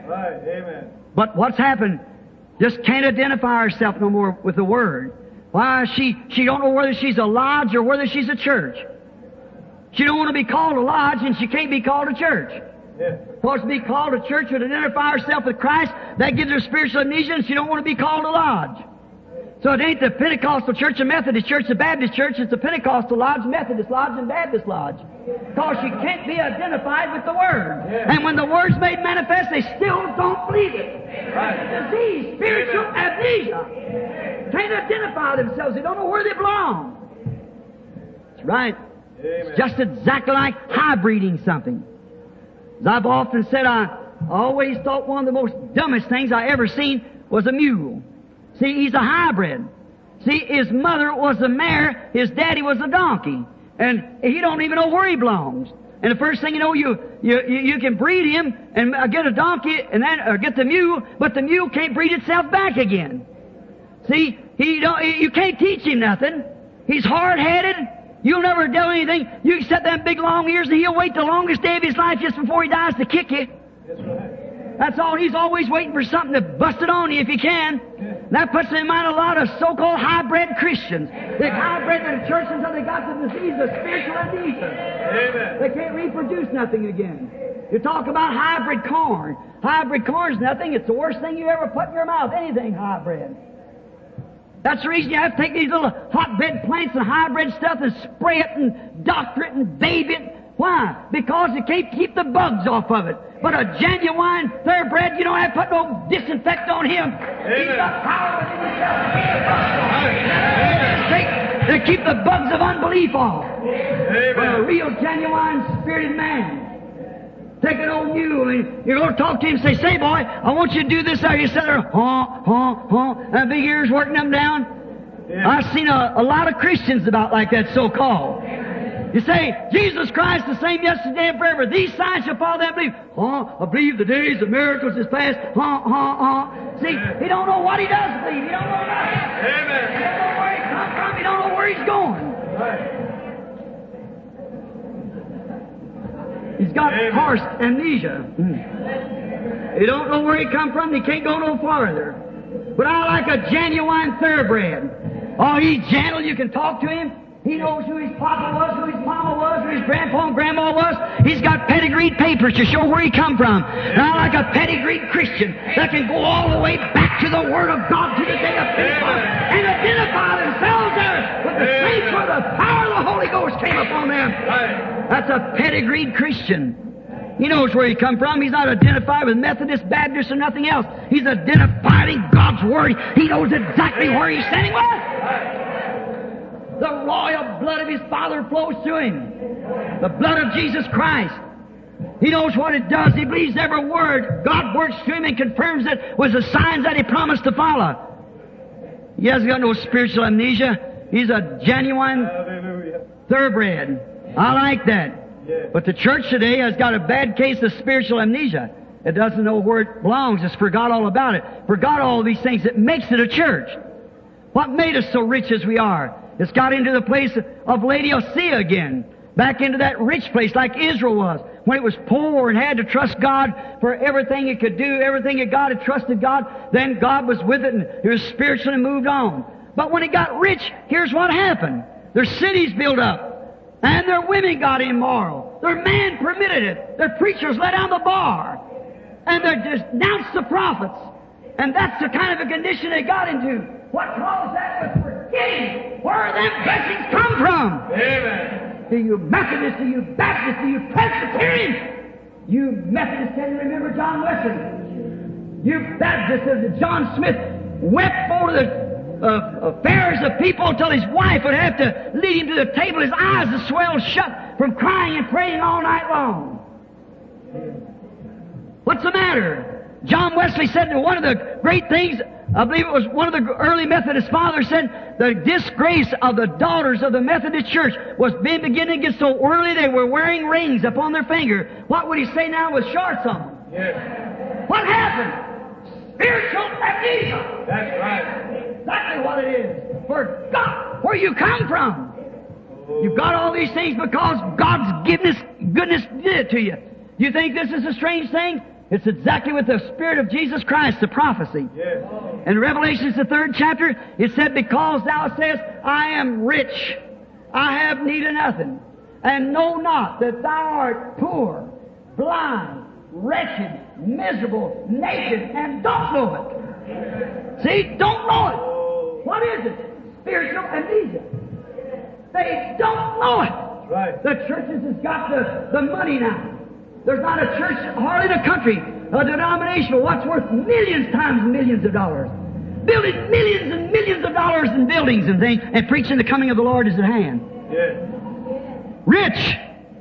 Right. Amen. But what's happened? Just can't identify herself no more with the Word. Why? She don't know whether she's a lodge or whether she's a church. She don't want to be called a lodge, and she can't be called a church. Yes. For to be called a church would identify herself with Christ, that gives her spiritual amnesia, and she don't want to be called a lodge. So it ain't the Pentecostal Church, the Methodist Church, the Baptist Church, it's the Pentecostal Lodge, Methodist Lodge, and Baptist Lodge. Because she can't be identified with the Word. Yes. And when the Word's made manifest, they still don't believe it. Right. Disease, spiritual amnesia. Can't identify themselves. They don't know where they belong. That's right. Amen. It's just exactly like hybriding something. As I've often said, I always thought one of the most dumbest things I ever seen was a mule. See, he's a hybrid. See, his mother was a mare, his daddy was a donkey. And he don't even know where he belongs. And the first thing you know, you can breed him and get a donkey and then or get the mule, but the mule can't breed itself back again. See, you can't teach him nothing. He's hard-headed. You'll never do anything. You can set them big long ears and he'll wait the longest day of his life just before he dies to kick you. That's right. That's all. He's always waiting for something to bust it on you if he can. That puts in mind a lot of so-called hybrid Christians. They hybrid the church until they got the disease of spiritual amnesia. Amen. They can't reproduce nothing again. You talk about hybrid corn. Hybrid corn's nothing. It's the worst thing you ever put in your mouth. Anything hybrid. That's the reason you have to take these little hotbed plants and hybrid stuff and spray it and doctor it and babe it. Why? Because you can't keep the bugs off of it. But a genuine thoroughbred, you don't have to put no disinfectant on him. He's got power within himself to keep the bugs of unbelief off. But a real, genuine, spirited man. Take an old mule and you're going to talk to him and say boy, I want you to do this there. You sit there, and big ears working them down. Yeah. I've seen a lot of Christians about like that so-called. You say, Jesus Christ the same yesterday and forever. These signs shall follow that believe. I believe the days of miracles is past. See, he don't know what he does believe. He don't know nothing. Amen. He don't know where he come from. He don't know where he's going. Right. He's got horse amnesia. He don't know where he come from. He can't go no farther. But I like a genuine thoroughbred. Oh, he's gentle. You can talk to him. He knows who his papa was, who his mama was, who his grandpa and grandma was. He's got pedigreed papers to show where he come from. And I like a pedigreed Christian that can go all the way back to the Word of God to the day of Pentecost and identify themselves there with the saints where the power of the Holy Ghost came upon them. That's a pedigreed Christian. He knows where he come from. He's not identified with Methodist, Baptist, or nothing else. He's identified in God's Word. He knows exactly where he's standing with. The royal blood of his Father flows through him. The blood of Jesus Christ. He knows what it does. He believes every word. God works through him and confirms it with the signs that he promised to follow. He hasn't got no spiritual amnesia. He's a genuine thoroughbred. I like that. But the church today has got a bad case of spiritual amnesia. It doesn't know where it belongs. It's forgot all about it. Forgot all these things. It makes it a church. What made us so rich as we are? It's got into the place of Laodicea again. Back into that rich place like Israel was. When it was poor and had to trust God for everything it could do, everything that God had trusted God, then God was with it and it was spiritual and moved on. But when it got rich, here's what happened. Their cities built up. And their women got immoral. Their man permitted it. Their preachers let down the bar. And they denounced the prophets. And that's the kind of a condition they got into. What caused that was forgetting where them blessings come from. Amen. To you Methodists, to you Baptists, to you Presbyterians, you Methodists can remember John Wesley. You Baptists, as John Smith wept over the affairs of people until his wife would have to lead him to the table. His eyes would swell shut from crying and praying all night long. What's the matter? John Wesley said that one of the great things, I believe it was one of the early Methodist fathers said, the disgrace of the daughters of the Methodist Church was beginning to get so early they were wearing rings upon their finger. What would he say now with shorts on? Yes. What happened? Spiritual amnesia. That's right. Exactly what it is. Forgot where you come from. You've got all these things because God's goodness did it to you. You think this is a strange thing? It's exactly with the Spirit of Jesus Christ, the prophecy. Yes. In Revelations, the 3rd chapter, it said, because thou sayest, I am rich, I have need of nothing, and know not that thou art poor, blind, wretched, miserable, naked, and don't know it. See, don't know it. What is it? Spiritual amnesia. They don't know it. Right. The churches has got the money now. There's not a church, hardly in the country, a denomination, what's worth millions times millions of dollars. Building millions and millions of dollars in buildings and things, and preaching the coming of the Lord is at hand. Yes. Rich.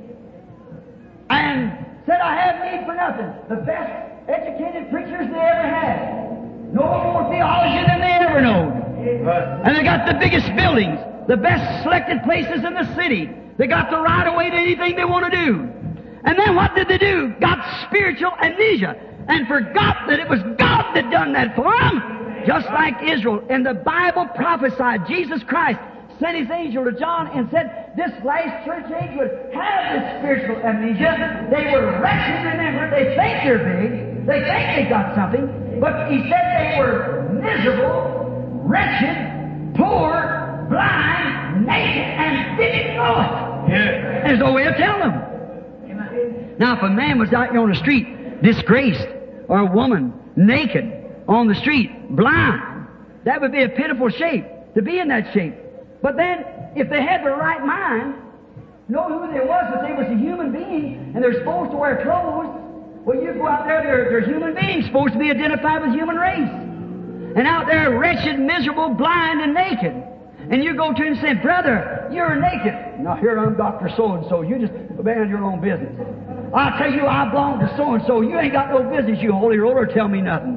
And said, I have need for nothing. The best educated preachers they ever had. No more theology than they ever know. Right. And they got the biggest buildings, the best selected places in the city. They got the right of way to anything they want to do. And then what did they do? Got spiritual amnesia and forgot that it was God that done that for them. Just like Israel. And the Bible prophesied Jesus Christ sent His angel to John and said this last church age would have this spiritual amnesia. They were wretched, remember. They think they're big. They think they got something. But He said they were miserable, wretched, poor, blind, naked, and didn't know it. Yes. And there's no way to tell them. Now, if a man was out here on the street, disgraced, or a woman, naked, on the street, blind, that would be a pitiful shape, to be in that shape. But then, if they had the right mind, know who they was, that they was a human being, and they're supposed to wear clothes, well, you go out there, they're human beings, supposed to be identified with human race. And out there, wretched, miserable, blind, and naked. And you go to him and say, brother, you're naked. Now, here I'm Dr. So-and-so. You just abandon your own business. I'll tell you, I belong to so-and-so. You ain't got no business, you holy roller, tell me nothing.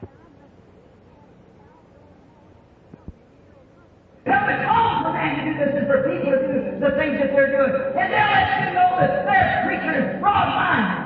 Help it cause for man to do this and for people to do the things that they're doing. And they'll let you know that their preacher is broad-minded.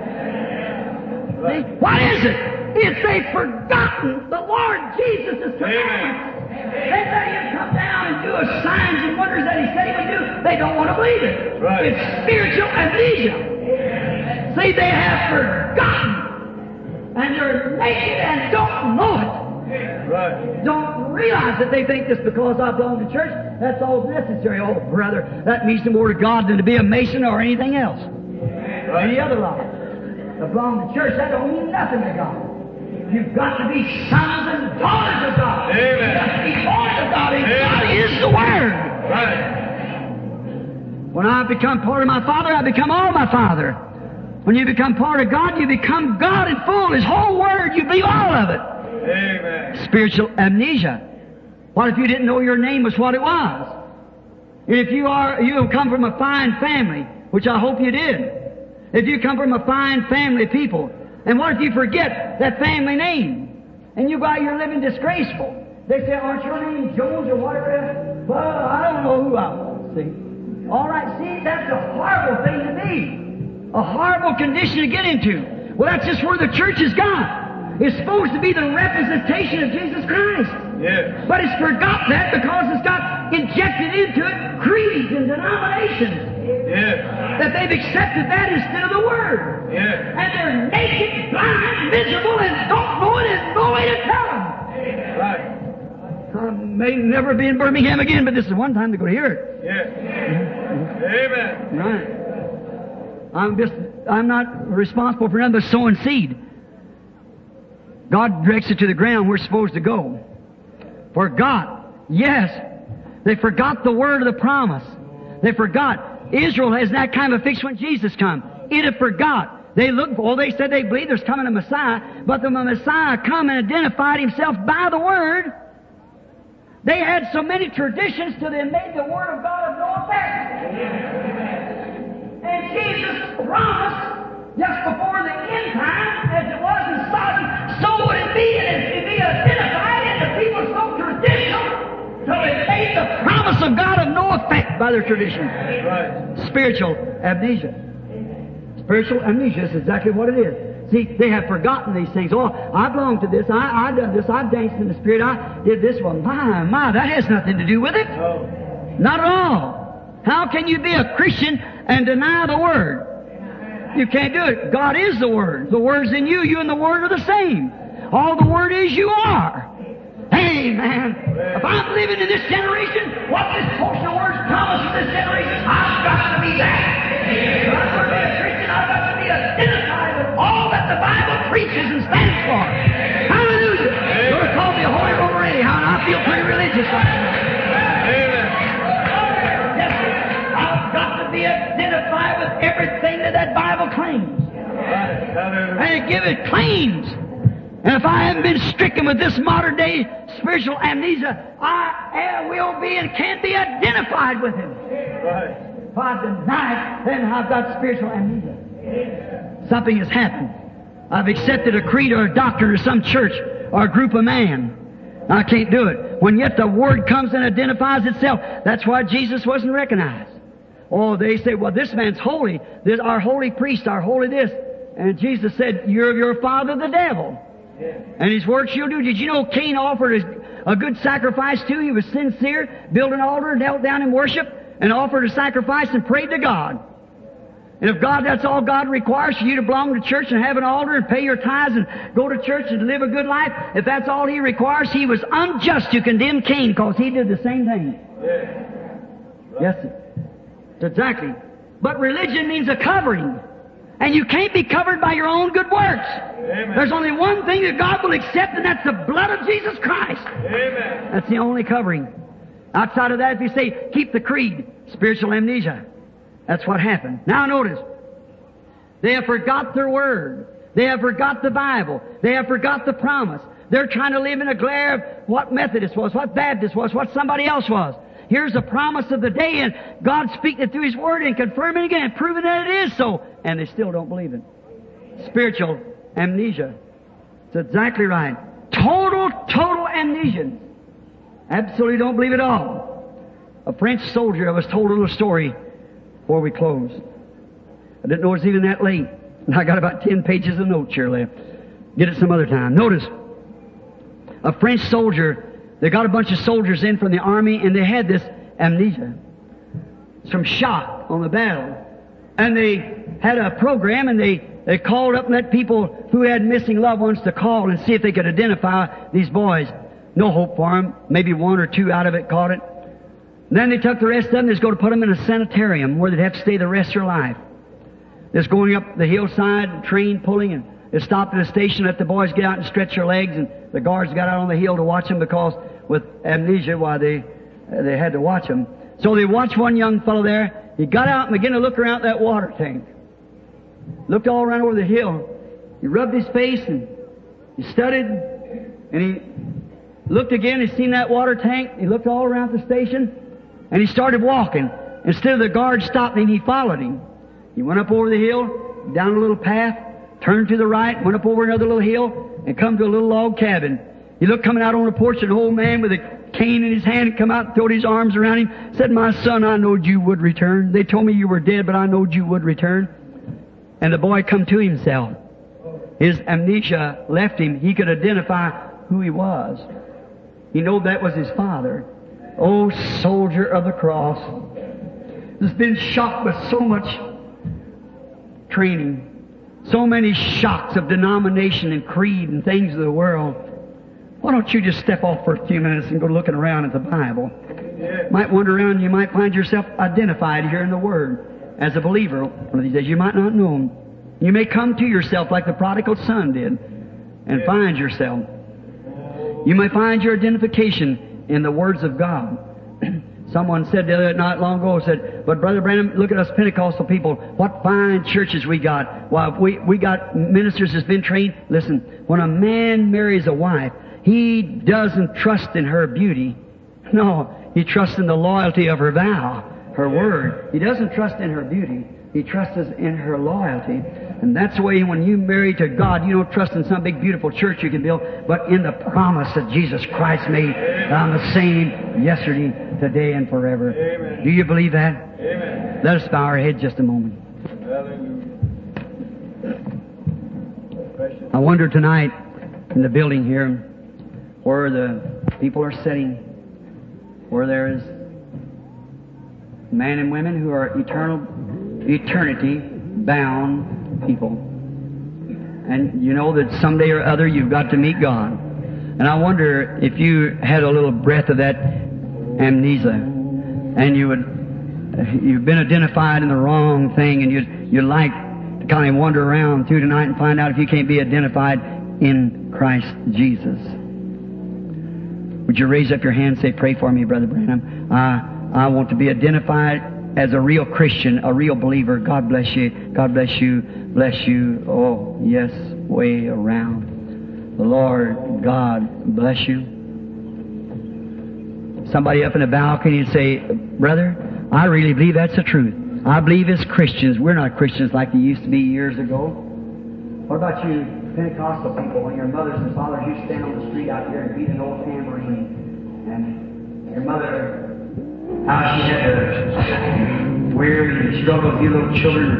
See? What is it? It's they've forgotten the Lord Jesus' commandments. They let Him come down and do us signs and wonders that He said He would do. They don't want to believe it. Right. It's spiritual amnesia. See, they have forgotten. And they're naked and don't know it. Right. Don't realize that they think just because I belong to church, that's all necessary. Oh, brother, that means more to God than to be a Mason or anything else. Or any other law. To belong to church, that don't mean nothing to God. You've got to be sons and daughters of God. Amen. You've got to be born of God, and Amen. God is the Word. Right. When I become part of my Father, I become all my Father. When you become part of God, you become God in full. His whole Word, you believe all of it. Amen. Spiritual amnesia. What if you didn't know your name was what it was? And if you have come from a fine family, which I hope you did. If you come from a fine family of people, and what if you forget that family name? And you go out here living disgraceful. They say, aren't your name Jones or whatever? Well, I don't know who I was, see. All right, see, that's a horrible thing to be. A horrible condition to get into. Well, that's just where the church has got. It's supposed to be the representation of Jesus Christ. Yes. But it's forgot that because it's got injected into it creeds and denominations. Yes. That they've accepted that instead of the Word. Yes. And they're naked, blind, miserable, and don't know it, and no way to tell them. Right. I may never be in Birmingham again, but this is one time to go hear it. Yes. Amen. Right. I'm not responsible for nothing but sowing seed. God directs it to the ground we're supposed to go. Forgot. Yes. They forgot the word of the promise. They forgot. Israel has that kind of a fix when Jesus come. It had forgot. They said they believe there's coming a Messiah, but when the Messiah come and identified Himself by the Word, they had so many traditions till they made the Word of God of no effect. And Jesus promised just before the end time, as it was in Sodom, so would it be, and it'd be identified, and the people so traditional till they made the promise of God of no effect by their tradition. Right. Spiritual amnesia. Spiritual amnesia is exactly what it is. See, they have forgotten these things. Oh, I belong to this. I done this. I danced in the Spirit. I did this one. My, that has nothing to do with it. No. Not at all. How can you be a Christian and deny the Word? You can't do it. God is the Word. The Word's in you. You and the Word are the same. All the Word is, you are. Amen. If I'm living in this generation, what this portion of words promise in this generation, I've got to be that. If I'm going to be a Christian, I've got to be identified with all that the Bible preaches and stands for. Hallelujah. You're called me a Holy Roller anyhow, and I feel pretty religious right now. Amen. Yes, sir. I've got to be identified with everything that Bible claims. Hallelujah. And give it claims. And if I haven't been stricken with this modern day spiritual amnesia, I will be and can't be identified with Him. Right. If I deny it, then I've got spiritual amnesia. Something has happened. I've accepted a creed or a doctrine or some church or a group of man. I can't do it. When yet the Word comes and identifies itself, that's why Jesus wasn't recognized. Oh, they say, well, this man's holy. This our holy priest, our holy this. And Jesus said, you're of your father the devil. And his works you'll do. Did you know Cain offered a good sacrifice too? He was sincere, built an altar, knelt down in worship, and offered a sacrifice and prayed to God. And if God, that's all God requires for you to belong to church and have an altar and pay your tithes and go to church and live a good life, if that's all He requires, He was unjust to condemn Cain because he did the same thing. Yes, sir. Exactly. But religion means a covering. And you can't be covered by your own good works. Amen. There's only one thing that God will accept, and that's the blood of Jesus Christ. Amen. That's the only covering. Outside of that, if you say, keep the creed, spiritual amnesia. That's what happened. Now notice, they have forgot their Word. They have forgot the Bible. They have forgot the promise. They're trying to live in a glare of what Methodist was, what Baptist was, what somebody else was. Here's the promise of the day, and God speaking it through His Word and confirming it again, proving that it is so. And they still don't believe it. Spiritual amnesia. It's exactly right. Total amnesia. Absolutely don't believe it all. A French soldier, I was told a little story before we closed. I didn't know it was even that late. And I got about 10 pages of notes here left. Get it some other time. Notice, a French soldier, they got a bunch of soldiers in from the army, and they had this amnesia. Some shock on the battle. And they had a program, and they called up and let people who had missing loved ones to call and see if they could identify these boys. No hope for them. Maybe one or two out of it caught it. And then they took the rest of them. They was going to put them in a sanitarium where they'd have to stay the rest of their life. They was going up the hillside, train pulling, and they stopped at a station, let the boys get out and stretch their legs, and the guards got out on the hill to watch them because with amnesia, why they had to watch them. So they watched one young fellow there. He got out and began to look around that water tank. Looked all around over the hill. He rubbed his face and he studied, and he looked again. He seen that water tank. He looked all around the station, and he started walking. Instead of the guard stopping him, he followed him. He went up over the hill, down a little path, turned to the right, went up over another little hill, and come to a little log cabin. He looked coming out on the porch, an old man with a cane in his hand come out and throwed his arms around him, said, "My son, I knowed you would return. They told me you were dead, but I knowed you would return." And the boy come to himself. His amnesia left him. He could identify who he was. He knew that was his father. Oh, soldier of the cross, has been shocked with so much training, so many shocks of denomination and creed and things of the world. Why don't you just step off for a few minutes and go looking around at the Bible? You might wander around and you might find yourself identified here in the Word as a believer. One of these days you might not know Him. You may come to yourself like the prodigal son did and find yourself. You may find your identification in the words of God. Someone said the other night long ago, said, "But Brother Branham, look at us Pentecostal people. What fine churches we got. Why, we got ministers that's been trained." Listen, when a man marries a wife, he doesn't trust in her beauty. No, he trusts in the loyalty of her vow, her word. He doesn't trust in her beauty. He trusts in her loyalty. And that's the way when you marry to God, you don't trust in some big beautiful church you can build, but in the promise that Jesus Christ made, that I'm the same yesterday, today, and forever. Amen. Do you believe that? Amen. Let us bow our heads just a moment. Hallelujah. I wonder tonight in the building here where the people are sitting, where there is men and women who are eternity bound people. And you know that someday or other you've got to meet God. And I wonder if you had a little breath of that amnesia, and you've been identified in the wrong thing, and you'd like to kind of wander around through tonight and find out if you can't be identified in Christ Jesus. Would you raise up your hand and say, pray for me, Brother Branham? I want to be identified as a real Christian, a real believer. God bless you. God bless you. Bless you. Oh, yes, way around. The Lord God bless you. Somebody up in the balcony and say, Brother, I really believe that's the truth. I believe as Christians, we're not Christians like they used to be years ago. What about you Pentecostal people, when your mothers and fathers used to stand on the street out here and beat an old tambourine, and your mother, how she had to weary and struggle with you little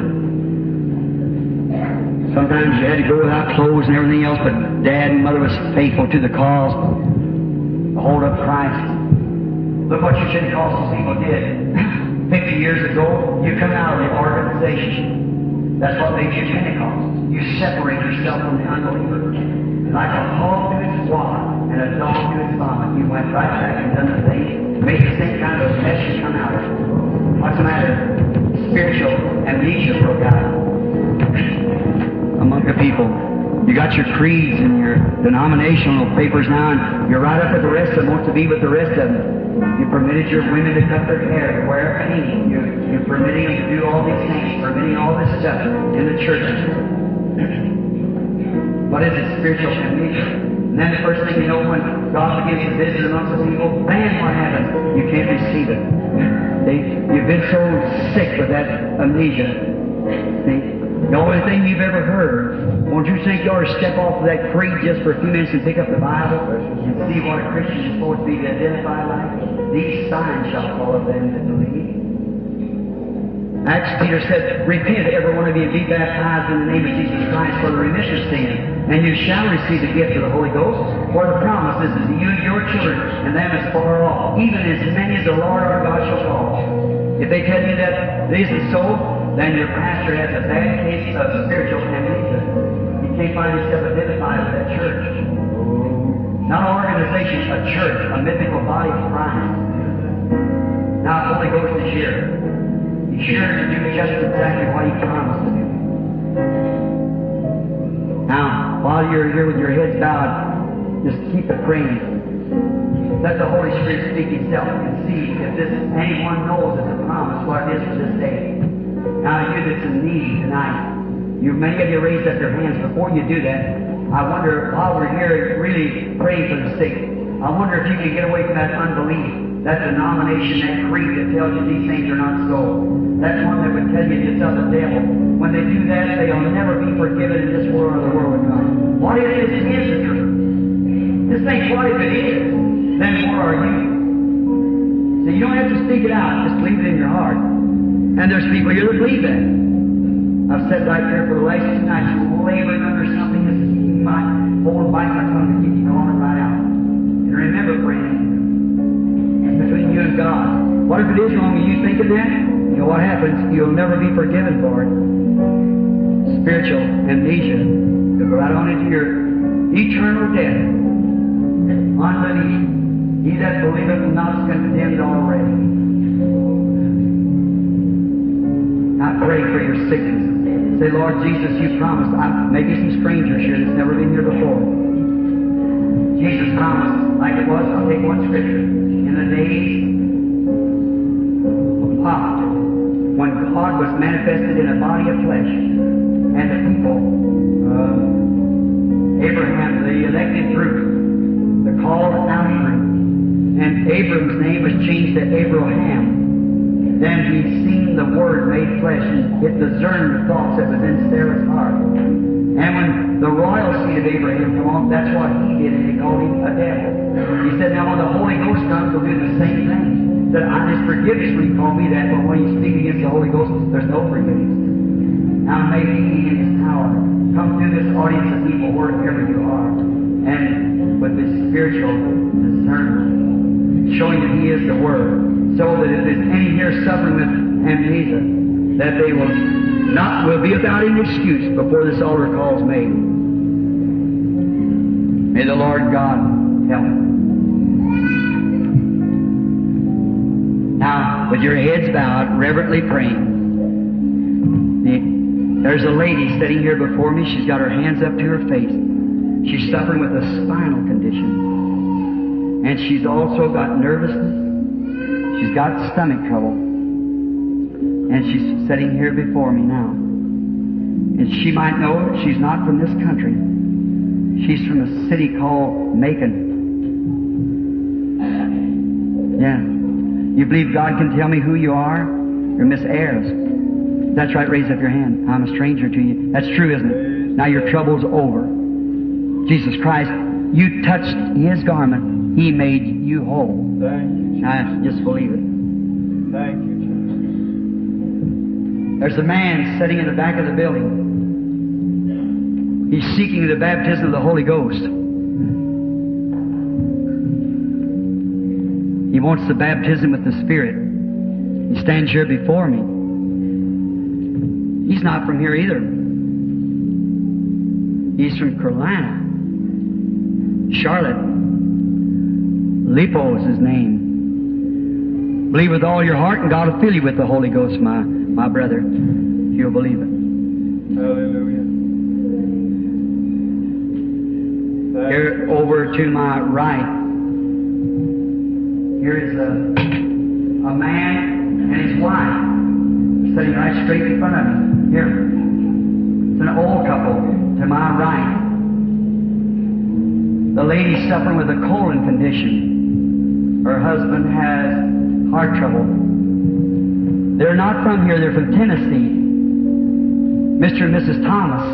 children. Sometimes you had to go without clothes and everything else, but Dad and Mother was faithful to the cause to hold up Christ. Look what you Pentecostal people did. 50 years ago, you come out of the organization. That's what makes you Pentecostal. You separate yourself from the unbeliever. Like a hog to its flock and a dog to its vomit, you went right back and done the thing, made the same kind of mess you come out of. What's the matter? Spiritual amnesia broke out among the people. You got your creeds and your denominational papers now, and you're right up with the rest of them, want to be with the rest of them. You permitted your women to cut their hair, to wear a painting. You're permitting them to do all these things, permitting all this stuff in the churches. What is it? Spiritual amnesia. And then the first thing you know, when God begins to visit amongst the people, then what happens? You can't receive it. You've been so sick with that amnesia. See? The only thing you've ever heard, won't you think you ought to step off of that creed just for a few minutes and pick up the Bible and see what a Christian is supposed to be to identify like? These signs shall follow them that believe. Acts, Peter said, repent, every one of you, and be baptized in the name of Jesus Christ for the remission of sin, and you shall receive the gift of the Holy Ghost, for the promise is to you and your children, and them as far off, even as many as the Lord our God shall call. If they tell you that it isn't so, then your pastor has a bad case of spiritual amnesia. He can't find himself identified with that church. Not an organization, a church, a mythical body of Christ. Now, Holy Ghost is here. He's sure to do just exactly what He promised to do. Now, while you're here with your heads bowed, just keep it praying. Let the Holy Spirit speak Himself and see if anyone knows it's a promise, what it is for this day. Now, you that's in need tonight, many of you raised up your hands. Before you do that, I wonder, while we're here really praying for the sick, I wonder if you can get away from that unbelief, that denomination, that creed that tells you these things are not so. That's one that would tell you it's of the devil. When they do that, they'll never be forgiven in this world or the world with God. What it is the truth. Just think, what if it is? Then what are you? So you don't have to speak it out, just believe it in your heart. And there's people here that believe that. I've said right there for the last 2 nights, you're laboring under something that's keeping my whole bite my tongue to keep you calling right out. And remember, friend, it's between you and God. What if it is wrong and you think of that? You know what happens? You'll never be forgiven for it. Spiritual amnesia. You'll go right on into your eternal death. Unbelief. He that believeth not is condemned already. I pray for your sickness. Say, Lord Jesus, you promised. Maybe some strangers here that's never been here before. Jesus promised, like it was, I'll take one scripture. In the days of Lot, when God was manifested in a body of flesh, and the people, Abraham, the elected group, the called out group, and Abram's name was changed to Abraham. Then he seen the Word made flesh, and it discerned the thoughts that was in Sarah's heart. And when the royal seed of Abraham came on, that's what he did, and he called him a devil. He said, now when the Holy Ghost comes, he'll do the same thing. He said, I just forgiveness when you call me that, but when you speak against the Holy Ghost, there's no forgiveness. Now may he in his power come through this audience of people wherever you are, and with this spiritual discernment, showing that he is the Word, so that if there's any here suffering with amnesia, that they will will be without any excuse before this altar call is made. May the Lord God help. Now, with your heads bowed, reverently praying, there's a lady sitting here before me. She's got her hands up to her face. She's suffering with a spinal condition. And she's also got nervousness. She's got stomach trouble. And she's sitting here before me now. And she might know it. She's not from this country. She's from a city called Macon. Yeah. You believe God can tell me who you are? You're Miss Ayers. That's right, raise up your hand. I'm a stranger to you. That's true, isn't it? Now your trouble's over. Jesus Christ, you touched His garment. He made you whole. Thank you, Jesus. Now just believe it. Thank you, Jesus. There's a man sitting in the back of the building. He's seeking the baptism of the Holy Ghost. He wants the baptism with the Spirit. He stands here before me. He's not from here either. He's from Carolina. Charlotte. Lipo is his name. Believe with all your heart and God will fill you with the Holy Ghost, my brother, if you'll believe it. Hallelujah. Here over to my right, here is a man and his wife sitting right straight in front of me. Here. It's an old couple to my right. The lady's suffering with a colon condition. Her husband has heart trouble. They're not from here, they're from Tennessee. Mr. and Mrs. Thomas,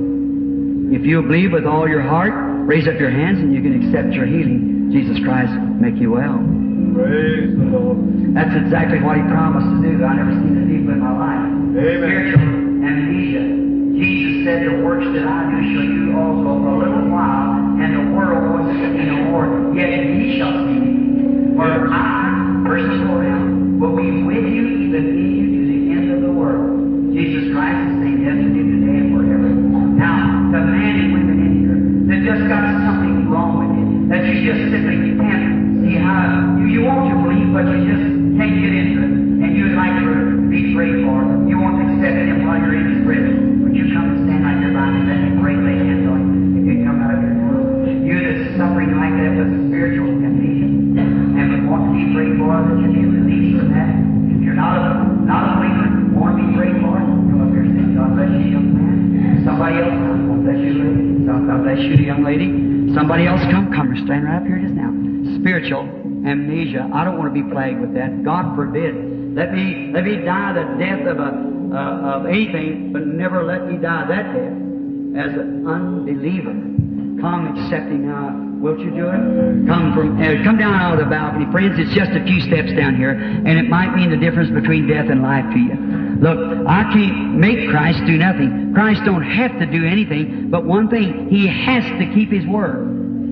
if you believe with all your heart, raise up your hands and you can accept your healing. Jesus Christ will make you well. Praise the Lord. That's exactly what He promised to do. I've never seen it people in my life. Amen. Spiritual amnesia. Jesus said, the works that I do shall you also for a little while, and the world will see me no more, yet ye shall see me. For I, verses 4 now, will be with you, even in you to the end of the world. Jesus Christ is the same yesterday, today, and forever. Now, the man and women in here that just got something wrong with you, that you just simply can't see how, you want to believe, but you just can't get into it, and you'd like to be prayed for. You won't accept Him while you're in His presence. Would you come and stand right there by me and let me pray, lay hands on you, if you come out of your room? You that's suffering like that with spiritual amnesia, and would want to be prayed for, that you be released from that. If you're not a believer, want to be prayed for, come up here and say, God bless you, young man. Somebody else come. God bless you, lady. God bless you, young lady. Somebody else come. Come or stand right up here just now. Spiritual amnesia. I don't want to be plagued with that. God forbid. Let me die the death of anything, but never let me die that death as an unbeliever. Come accepting now. Wilt you do it? Come down out of the balcony. Friends, it's just a few steps down here, and it might mean the difference between death and life to you. Look, I can't make Christ do nothing. Christ don't have to do anything, but one thing, He has to keep His word.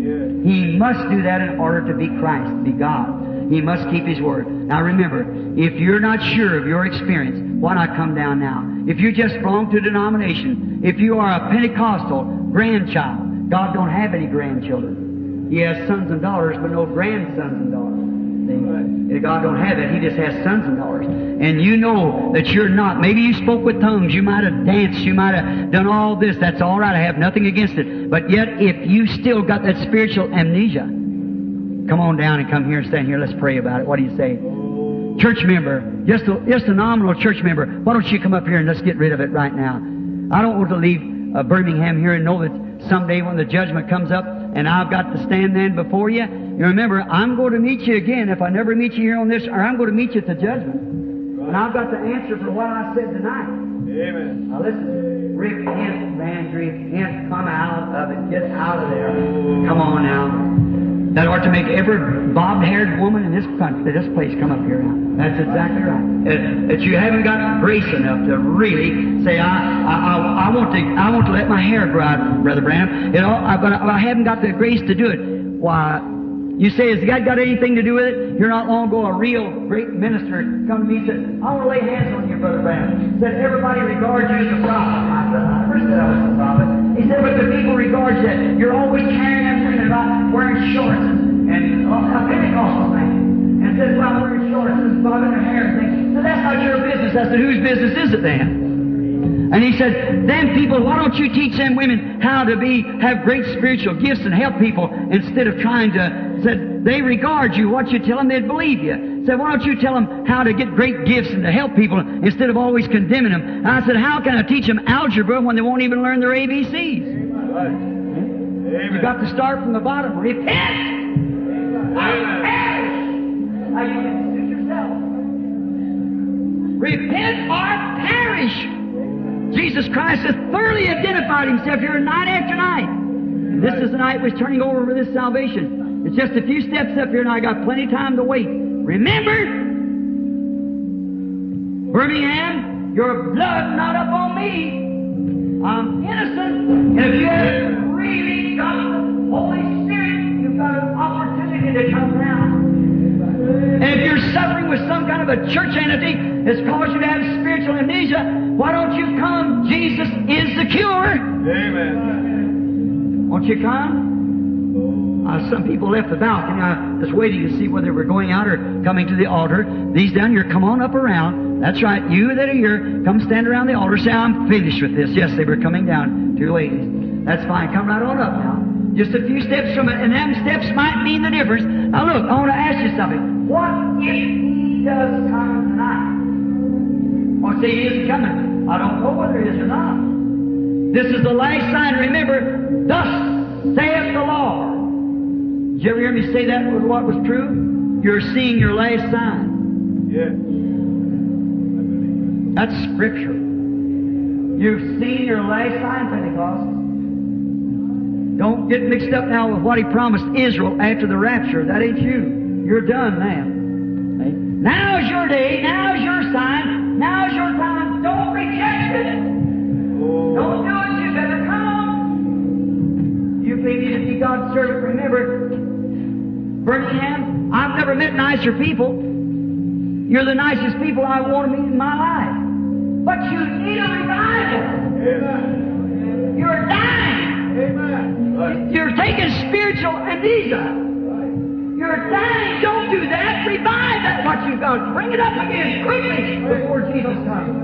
He must do that in order to be Christ, to be God. He must keep His word. Now remember, if you're not sure of your experience, why not come down now? If you just belong to a denomination, if you are a Pentecostal grandchild, God don't have any grandchildren. He has sons and daughters, but no grandsons and daughters. See? God don't have it. He just has sons and daughters. And you know that you're not. Maybe you spoke with tongues. You might have danced. You might have done all this. That's all right. I have nothing against it. But yet, if you still got that spiritual amnesia, come on down and come here and stand here. Let's pray about it. What do you say? Church member, just a nominal church member, why don't you come up here and let's get rid of it right now? I don't want to leave Birmingham here and know that someday when the judgment comes up and I've got to stand then before you, you remember, I'm going to meet you again if I never meet you here on this, or I'm going to meet you at the judgment. And I've got to answer for what I said tonight. Amen. Now listen, repent, man, repent, come out of it, get out of there. Come on now. That ought to make every bobbed-haired woman in this country, this place, come up here now. That's exactly right. That you haven't got grace enough to really say, I want to let my hair grow out, Brother Branham. But I haven't got the grace to do it. Why? You say, has God got anything to do with it? Here not long ago, a real great minister come to me and said, I want to lay hands on you, Brother Branham. said, everybody regards you as a prophet. I said, I never said I was a prophet. He said, but the people regard you that you're always carrying them women about wearing shorts and a Pentecostal thing. And says, well, wearing shorts and bobbing their hair and things. So that's not your business. I said, whose business is it then? And he said, them people, why don't you teach them women how to have great spiritual gifts and help people instead of trying to, said, they regard you. What you tell them, they'd believe you. Said, why don't you tell them how to get great gifts and to help people instead of always condemning them? And I said, how can I teach them algebra when they won't even learn their ABCs? Amen. You've got to start from the bottom. Repent! Amen. Now you can suit yourself. Repent or perish. Jesus Christ has thoroughly identified Himself here night after night. And this is the night we're turning over for this salvation. It's just a few steps up here and I got plenty of time to wait. Remember, Birmingham, your blood not up on me. I'm innocent. And if you have really got the Holy Spirit, you've got an opportunity to come down. And if you're suffering with some kind of a church entity that's caused you to have spiritual amnesia, why don't you come? Jesus is the cure. Amen. Won't you come? Some people left the balcony. I was waiting to see whether they were going out or coming to the altar. These down here, come on up around. That's right. You that are here, come stand around the altar. Say, I'm finished with this. Yes, they were coming down. Two ladies. That's fine. Come right on up now. Just a few steps from it, and them steps might mean the difference. Now look, I want to ask you something. What if He does come tonight? Or say He isn't coming? I don't know whether He is or not. This is the last sign. Remember, thus saith the Lord. Did you ever hear me say that was what was true? You're seeing your last sign. Yes. That's Scripture. You've seen your last sign, Pentecost. Don't get mixed up now with what He promised Israel after the rapture. That ain't you. You're done now. Okay? Now's your day. Now's your sign. Now's your time. Don't reject it. Don't do it. You better come. You claim you to be God's servant. Remember, Birmingham, I've never met nicer people. You're the nicest people I want to meet in my life. But you need a revival. Amen. You're dying. Amen. Right. You're taking spiritual amnesia. You're dying. Don't do that. Revive that what you've got. Bring it up again quickly before Jesus comes.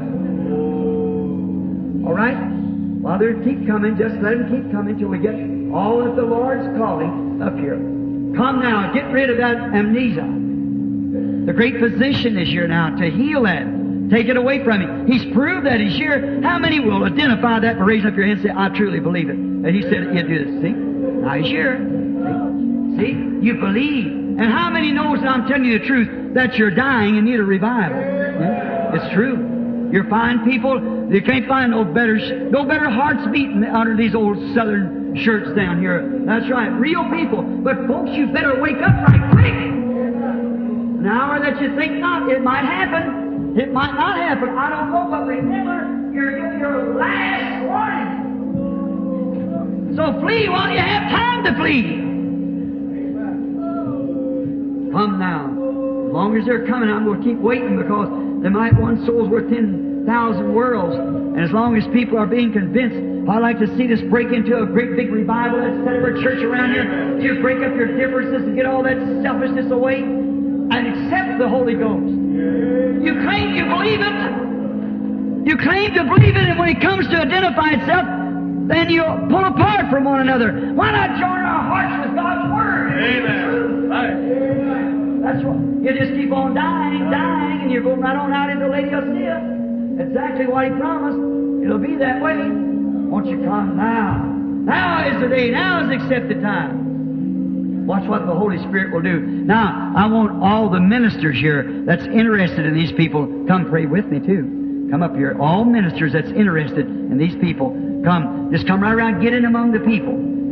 All right? While they keep coming, just let them keep coming till we get all that the Lord's calling up here. Come now. Get rid of that amnesia. The great physician is here now to heal that. Take it away from him. He's proved that He's here. How many will identify that by raising up your hand and say, I truly believe it? And He said He'd do this. See? Now He's here. See? You believe. And how many knows that I'm telling you the truth, that you're dying and need a revival? Yeah? It's true. You find people, you can't find no better hearts beating under these old southern shirts down here. That's right. Real people. But folks, you better wake up right quick. An hour that you think not, it might happen. It might not happen. I don't know, but remember, you're getting your last warning. So flee while you have time to flee. Come now. As long as they're coming, I'm going to keep waiting because they might one soul's worth 10,000 worlds. And as long as people are being convinced, I'd like to see this break into a great big revival that's set up a church around here. You break up your differences and get all that selfishness away and accept the Holy Ghost. You claim you believe it. You claim to believe it, and when it comes to identify itself, then you pull apart from one another. Why not join our hearts with God's Word? Amen. Right. That's what. You just keep on dying, and you go right on out into Laodicea. Exactly what He promised. It'll be that way. Won't you come now? Now is the day. Now is the accepted time. Watch what the Holy Spirit will do. Now, I want all the ministers here that's interested in these people, come pray with me too. Come up here. All ministers that's interested in these people, come. Just come right around, get in among the people.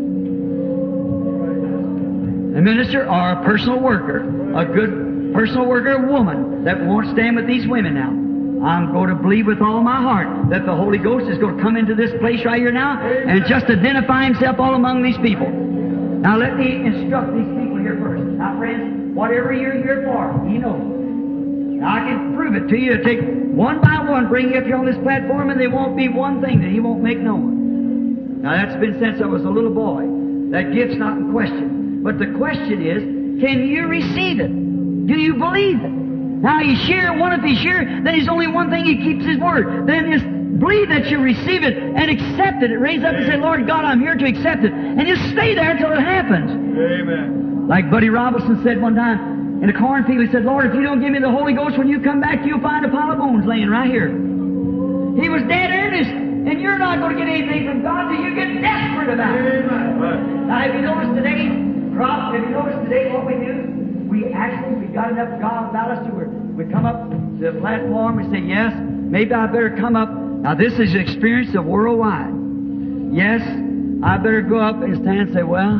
A minister or a personal worker, a good personal worker, a woman that won't stand with these women now. I'm going to believe with all my heart that the Holy Ghost is going to come into this place right here now and just identify Himself all among these people. Now let me instruct these people here first. Now friends, whatever you're here for, He knows. Now I can prove it to you. It'll take one by one bring you up here on this platform, and there won't be one thing that He won't make known. Now that's been since I was a little boy. That gift's not in question. But the question is, can you receive it? Do you believe it? Now He's sure, if He's sure, then There's only one thing, He keeps His word. Then just believe that you receive it and accept it. Raise up and say, Lord God, I'm here to accept it. And just stay there until it happens. Amen. Like Buddy Robinson said one time in a cornfield, he said, Lord, if you don't give me the Holy Ghost, when you come back, you'll find a pile of bones laying right here. He was dead earnest, and you're not going to get anything from God till you get desperate about it. Amen. Now, have you noticed today, what we do? We got enough God about us to where we come up to the platform and say, yes, maybe I better come up. Now, this is an experience of worldwide. Yes, I better go up and stand and say, well,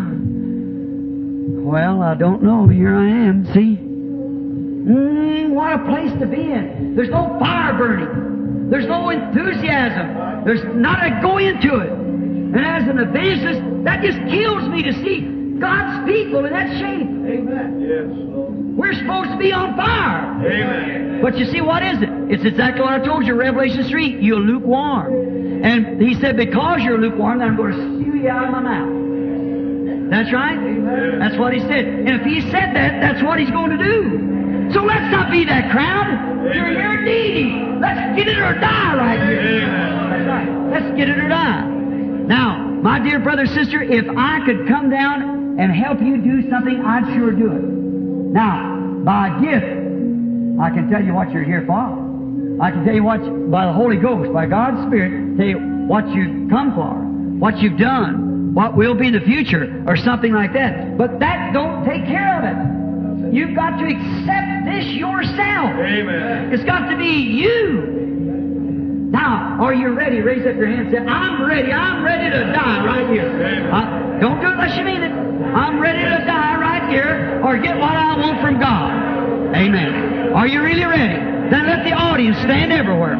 I don't know. Here I am, see? What a place to be in. There's no fire burning. There's no enthusiasm. There's not a go into it. And as an evangelist, that just kills me to see God's people in that shape. Amen. Yes. We're supposed to be on fire. Amen. But you see, what is it? It's exactly what I told you, Revelation 3. You're lukewarm. And He said, because you're lukewarm, then I'm going to spew you out of my mouth. That's right. Amen. That's what He said. And if He said that, that's what He's going to do. So let's not be that crowd. You're here needy. Let's get it or die right here. Amen. That's right. Let's get it or die. Now, my dear brother, sister, if I could come down and help you do something, I'd sure do it. Now, by gift, I can tell you what you're here for. I can tell you what, by the Holy Ghost, by God's Spirit, tell you what you've come for, what you've done, what will be the future, or something like that. But that don't take care of it. You've got to accept this yourself. Amen. It's got to be you. Now, are you ready? Raise up your hand and say, I'm ready. I'm ready to die right here. Don't do it unless you mean it. I'm ready to die right here or get what I want from God. Amen. Are you really ready? Then let the audience stand everywhere.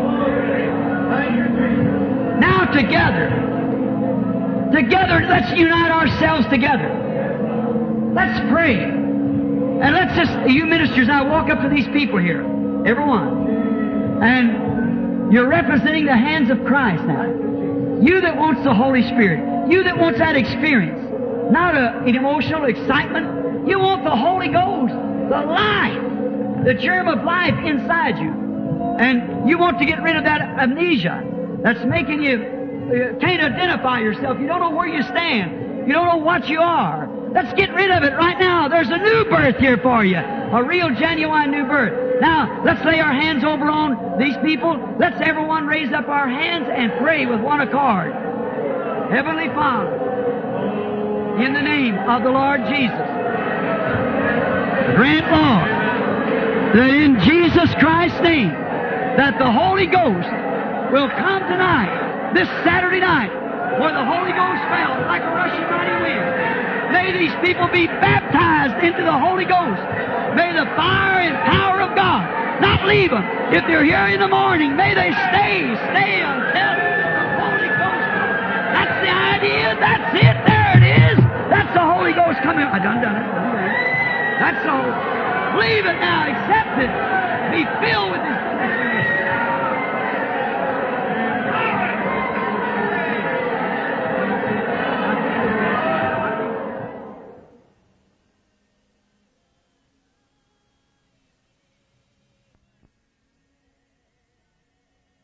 Now together, let's unite ourselves together. Let's pray. And let's just, you ministers now, walk up to these people here. Everyone. And you're representing the hands of Christ now. You that wants the Holy Spirit. You that wants that experience. Not an emotional excitement. You want the Holy Ghost. The life. The germ of life inside you. And you want to get rid of that amnesia that's making you can't identify yourself. You don't know where you stand. You don't know what you are. Let's get rid of it right now. There's a new birth here for you. A real, genuine new birth. Now, let's lay our hands over on these people. Let's everyone raise up our hands and pray with one accord. Heavenly Father, in the name of the Lord Jesus, grant, Lord, that in Jesus Christ's name, that the Holy Ghost will come tonight, this Saturday night, where the Holy Ghost fell like a rushing mighty wind. May these people be baptized into the Holy Ghost. May the fire and power of God not leave them. If they're here in the morning, may they stay until the Holy Ghost comes. That's the idea. That's it. There it is. That's the Holy Ghost coming. I done it. That's all. Believe it now. Accept it. Be filled with His